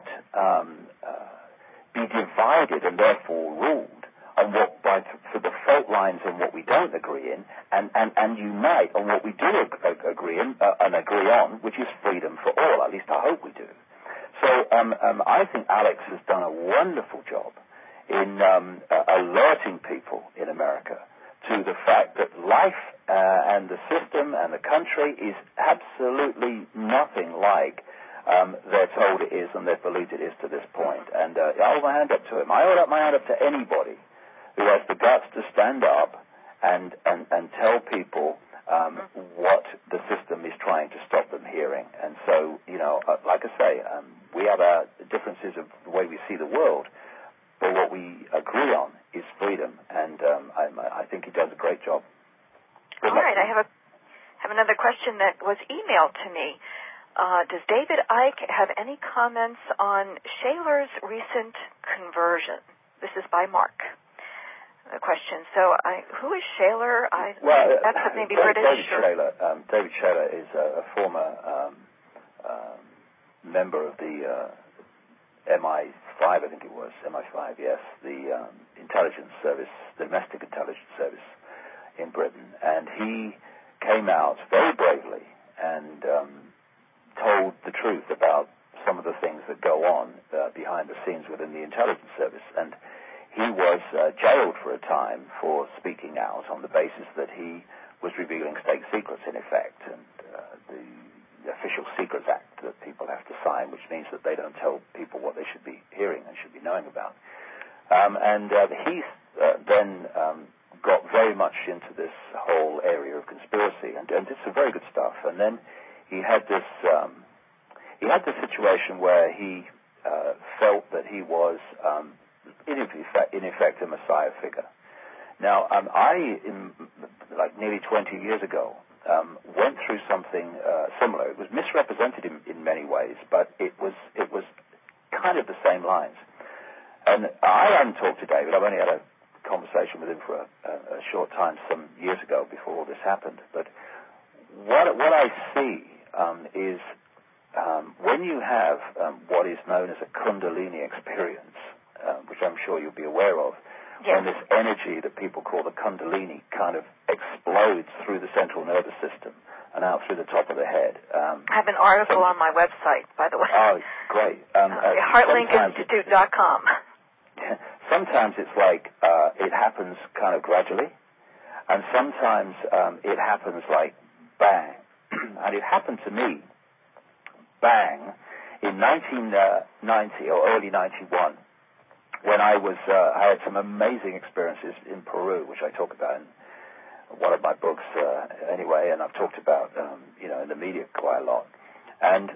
be divided and therefore ruled on for the fault lines and what we don't agree in, and unite on what we do agree in and agree on, which is freedom for all. At least I hope we do. So I think Alex has done a wonderful job in alerting people in America to the fact that life and the system and the country is absolutely nothing like they're told it is and they've believed it is to this point. And I hold my hand up to him. I hold up my hand up to anybody who has the guts to stand up and tell people what the system is trying to stop them hearing. And so, like I say, we have our differences of the way we see the world, but what we agree on is freedom, and I think he does a great job. All right, I have another question that was emailed to me. Does David Icke have any comments on Shaler's recent conversion? This is by Mark. The question. So, who is Shaler? That's maybe British. David Shaler is a former member of the MI5, I think it was, MI5, yes, the intelligence service, the domestic intelligence service in Britain. And he came out very bravely and told the truth about some of the things that go on behind the scenes within the intelligence service. And he was jailed for a time for speaking out on the basis that he was revealing state secrets, in effect, and the Official Secrets Act that people have to sign, which means that they don't tell people what they should be hearing and should be knowing about. He then got very much into this whole area of conspiracy and did some very good stuff. And then he had this situation where he felt that he was in effect a messiah figure. Now, I, nearly 20 years ago, went through something similar. It was misrepresented in many ways, but it was kind of the same lines. And I hadn't talked to David. I've only had a conversation with him for a short time some years ago before all this happened. But what I see is when you have what is known as a Kundalini experience, which I'm sure you'll be aware of, yes. when this energy that people call the Kundalini kind of explodes through the central nervous system and out through the top of the head. I have an article on my website, by the way. Oh, great. HeartLinkInstitute.com. Sometimes it's like it happens kind of gradually, and sometimes it happens like bang. And it happened to me, bang, in 1990 or early 91, when I had some amazing experiences in Peru, which I talk about in one of my books anyway, and I've talked about in the media quite a lot. And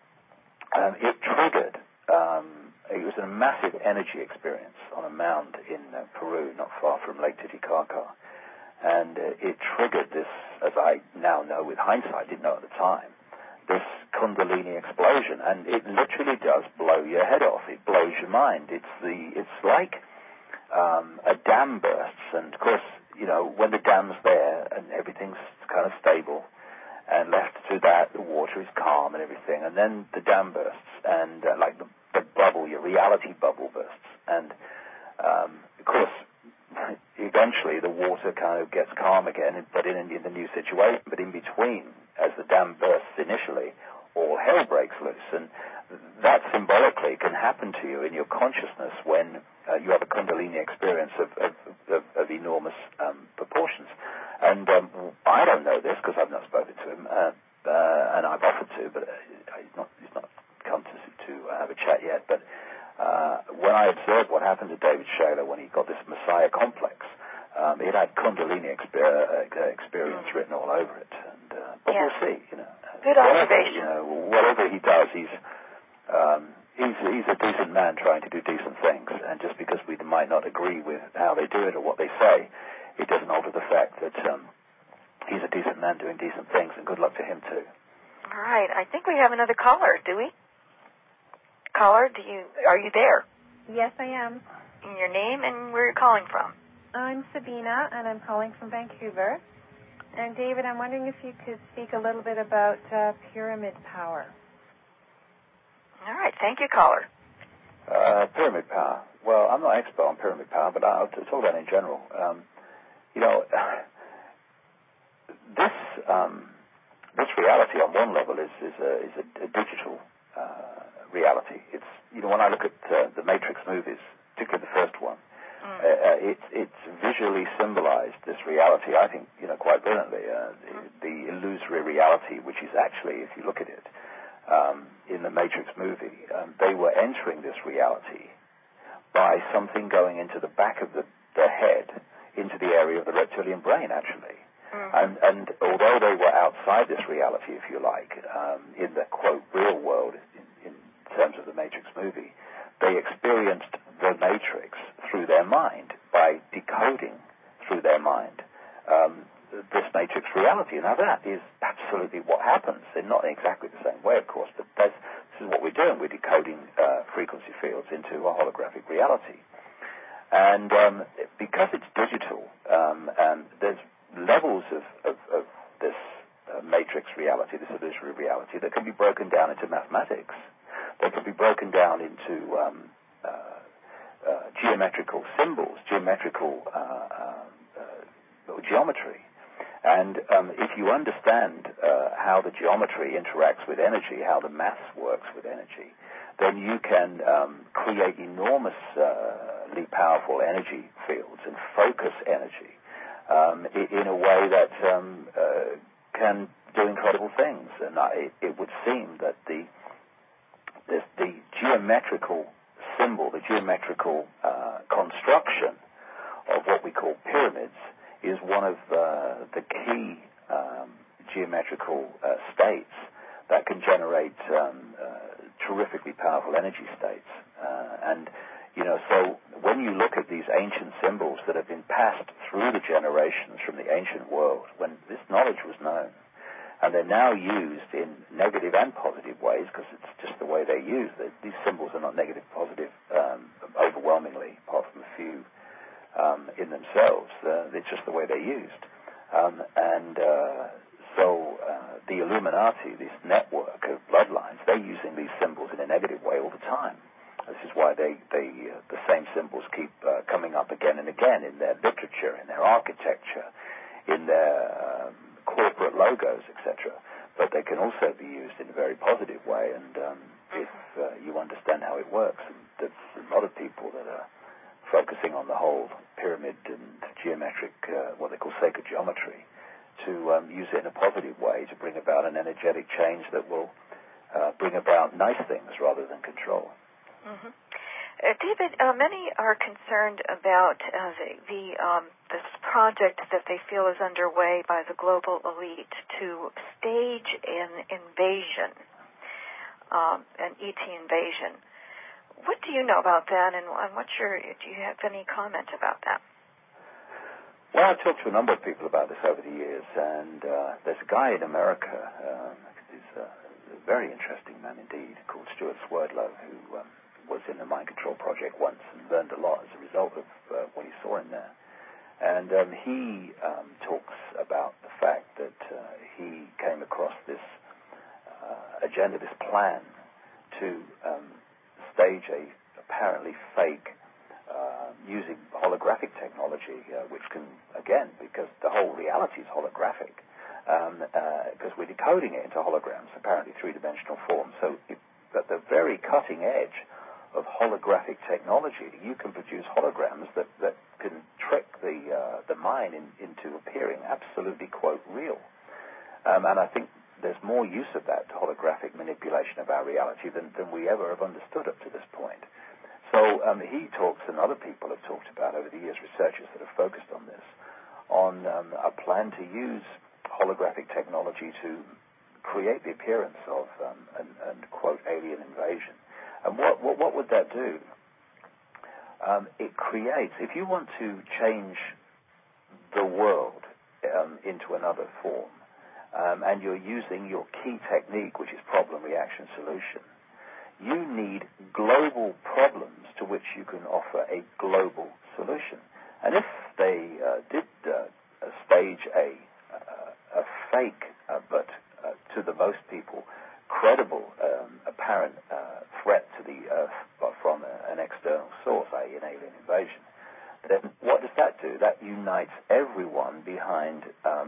it triggered. It was a massive energy experience on a mound in Peru, not far from Lake Titicaca. And it triggered this, as I now know with hindsight, didn't know at the time, this Kundalini explosion. And it literally does blow your head off. It blows your mind. It's like a dam bursts. And, of course, when the dam's there and everything's kind of stable and left to that, the water is calm and everything. And then the dam bursts and, like the bubble, your reality bubble bursts. And, of course, eventually the water kind of gets calm again, but in the new situation. But in between, as the dam bursts initially, all hell breaks loose. And that symbolically can happen to you in your consciousness when you have a Kundalini experience of enormous proportions. And I don't know this because I've not spoken to him, and I've offered to, but he's not come to have a chat yet. But when I observed what happened to David Shayler when he got this Messiah complex, it had Kundalini experience written all over it. And, but we'll see, Good observation. Whatever he does, he's a decent man trying to do decent things. And just because we might not agree with how they do it or what they say, it doesn't alter the fact that he's a decent man doing decent things, and good luck to him too. All right. I think we have another caller, do we? Caller, are you there? Yes, I am. And your name and where you're calling from? I'm Sabina, and I'm calling from Vancouver. And David, I'm wondering if you could speak a little bit about pyramid power. All right. Thank you, caller. Pyramid power. Well, I'm not expert on pyramid power, but I'll talk about it in general. This reality on one level is a digital reality. It's when I look at the Matrix movies, particularly the first one, it's visually symbolized this reality. I think quite brilliantly the illusory reality, which is actually, if you look at it in the Matrix movie, they were entering this reality by something going into the back of the head, into the area of the reptilian brain, actually. And although they were outside this reality, if you like, in the, quote, real world, in terms of the Matrix movie, they experienced the Matrix through their mind by decoding through their mind this Matrix reality. Now, that is absolutely what happens. In not exactly the same way, of course, but this is what we're doing. We're decoding frequency fields into a holographic reality. And because it's digital, and there's levels of this matrix reality, this illusory reality, that can be broken down into mathematics. They can be broken down into geometrical symbols, geometrical geometry. And if you understand how the geometry interacts with energy, how the maths works with energy, then you can create enormously powerful energy fields and focus energy in a way that can do incredible things. And it would seem that the geometrical symbol, the geometrical construction of what we call pyramids is one of the key geometrical states that can generate terrifically powerful energy states. So when you look at these ancient symbols that have been passed through the generations from the ancient world, when this knowledge was known, and they're now used in negative and positive ways, because it's just the way they're used. These symbols are not negative, positive, overwhelmingly, apart from a few in themselves. It's just the way they're used. So the Illuminati, this network of bloodlines, they're using these symbols in a negative way all the time. This is why the same symbols keep coming up again and again in their literature, in their architecture, in their corporate logos, etc. But they can also be used in a very positive way, and if you understand how it works, and there's a lot of people that are focusing on the whole pyramid and geometric, what they call sacred geometry, to use it in a positive way to bring about an energetic change that will bring about nice things rather than control. Mm-hmm. David, many are concerned about this project that they feel is underway by the global elite to stage an invasion, an ET invasion. What do you know about that, and do you have any comment about that? Well, I've talked to a number of people about this over the years, and there's a guy in America, he's a very interesting man indeed, called Stuart Swerdlow, who was in the Mind Control Project once and learned a lot as a result of what he saw in there. And he talks about the fact that he came across this agenda, this plan to stage a apparently fake, using holographic technology, which can, again, because the whole reality is holographic, because we're decoding it into holograms, apparently three-dimensional form. So at the very cutting edge of holographic technology, you can produce holograms that can trick the mind into appearing absolutely, quote, real. And I think there's more use of that holographic manipulation of our reality than we ever have understood up to this point. So he talks, and other people have talked about over the years, researchers that have focused on this, on a plan to use holographic technology to create the appearance of an quote, alien invasion. And what would that do? It creates, if you want to change the world into another form, and you're using your key technique, which is problem, reaction, solution, you need global problems to which you can offer a global solution. And if they did stage a fake, but to the most people, credible, apparent threat to the Earth from an external source, i.e. an alien invasion, then what does that do? That unites everyone behind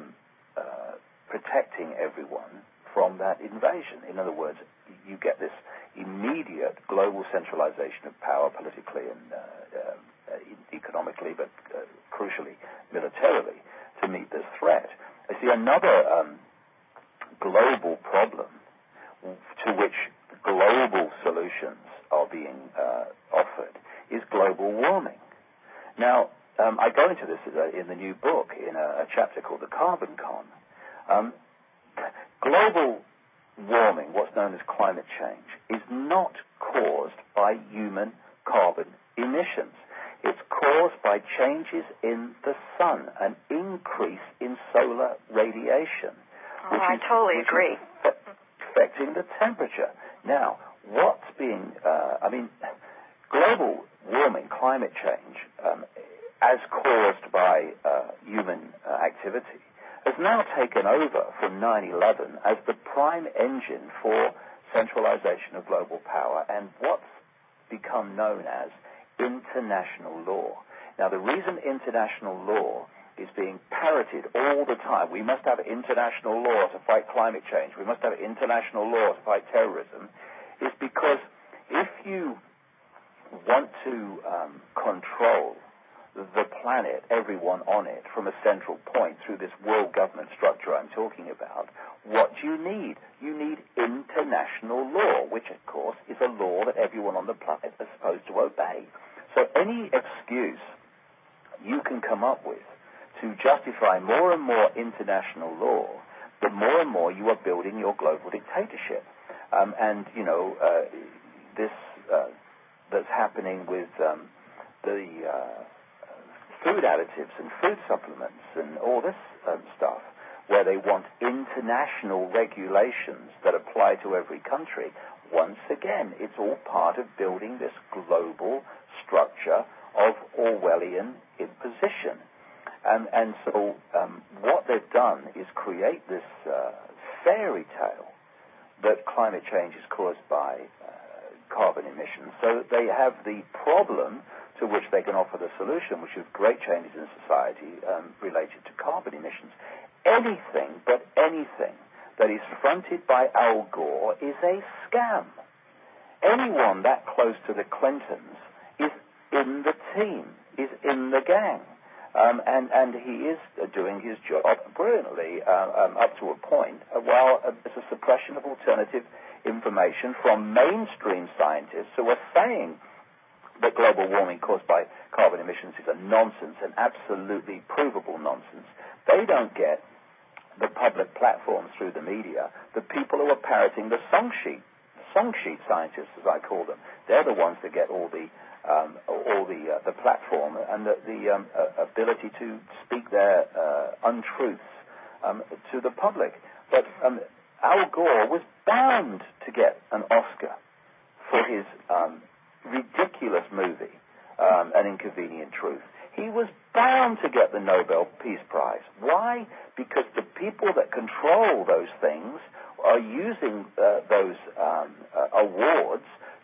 protecting everyone from that invasion. In other words, you get this immediate global centralization of power politically and economically, but crucially militarily, to meet this threat. I see another global problem to which global solutions are being offered is global warming. Now, I go into this in the new book in a chapter called The Carbon Con. Global warming, what's known as climate change, is not caused by human carbon emissions. It's caused by changes in the sun, an increase in solar radiation. I totally agree. Affecting the temperature. Now, what's being, global warming, climate change, as caused by human activity, has now taken over from 9/11 as the prime engine for centralization of global power and what's become known as international law. Now, the reason international law is being parroted all the time, we must have international law to fight climate change, we must have international law to fight terrorism, is because if you want to control the planet, everyone on it, from a central point through this world government structure I'm talking about, what do you need? You need international law, which, of course, is a law that everyone on the planet is supposed to obey. So any excuse you can come up with to justify more and more international law, the more and more you are building your global dictatorship. This that's happening with the food additives and food supplements and all this stuff, where they want international regulations that apply to every country. Once again, it's all part of building this global structure of Orwellian imposition. And so what they've done is create this fairy tale that climate change is caused by carbon emissions. So they have the problem to which they can offer the solution, which is great changes in society related to carbon emissions. Anything but anything that is fronted by Al Gore is a scam. Anyone that close to the Clintons is in the team, is in the gang. And he is doing his job brilliantly up to a point, while it's a suppression of alternative information from mainstream scientists who are saying that global warming caused by carbon emissions is a nonsense, an absolutely provable nonsense. They don't get the public platforms through the media, the people who are parroting the song sheet scientists, as I call them. They're the ones that get all the platform and the ability to speak their untruths to the public. But Al Gore was bound to get an Oscar for his ridiculous movie, An Inconvenient Truth. He was bound to get the Nobel Peace Prize. Why? Because the people that control those things are using those awards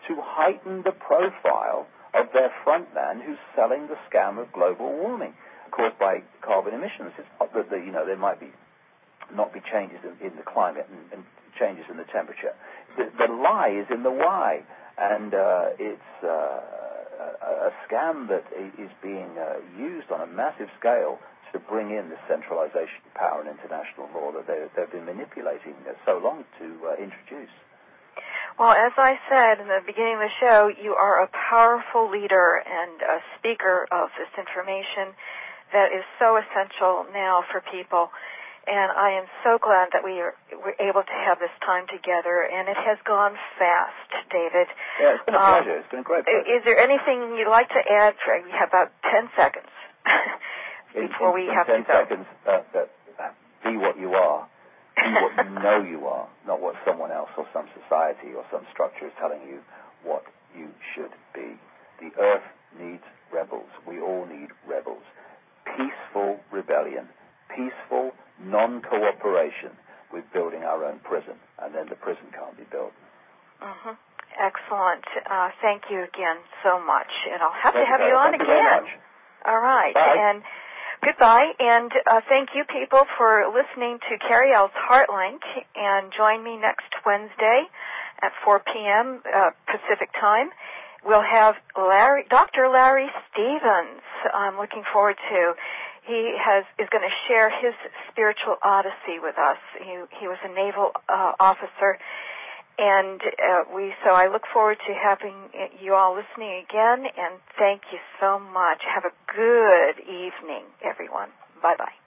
to heighten the profile of their frontman who's selling the scam of global warming caused by carbon emissions. It's not that there might not be changes in the climate and changes in the temperature. The lie is in the why, and it's a scam that is being used on a massive scale to bring in the centralization of power and international law that they've been manipulating so long to introduce. Well, as I said in the beginning of the show, you are a powerful leader and a speaker of this information that is so essential now for people. And I am so glad that we're able to have this time together, and it has gone fast, David. Yeah, it's been a pleasure. It's been a great pleasure. Is there anything you'd like to add? We have about 10 seconds before we have to go. 10 seconds, be what you are. Be what you know you are, not what someone else or some society or some structure is telling you what you should be. The earth needs rebels. We all need rebels. Peaceful rebellion. Peaceful non-cooperation with building our own prison, and then the prison can't be built. Mm-hmm. Excellent. Thank you again so much, and I'll have to have you on again. Thank you very much. All right. Bye. And goodbye, and thank you people for listening to Carrie L's Heartlink, and join me next Wednesday at 4 p.m. Pacific time. We'll have Dr. Larry Stevens. I'm looking forward to. He is going to share his spiritual odyssey with us. He was a naval officer, and so I look forward to having you all listening again. And thank you so much. Have a good evening, everyone. Bye bye.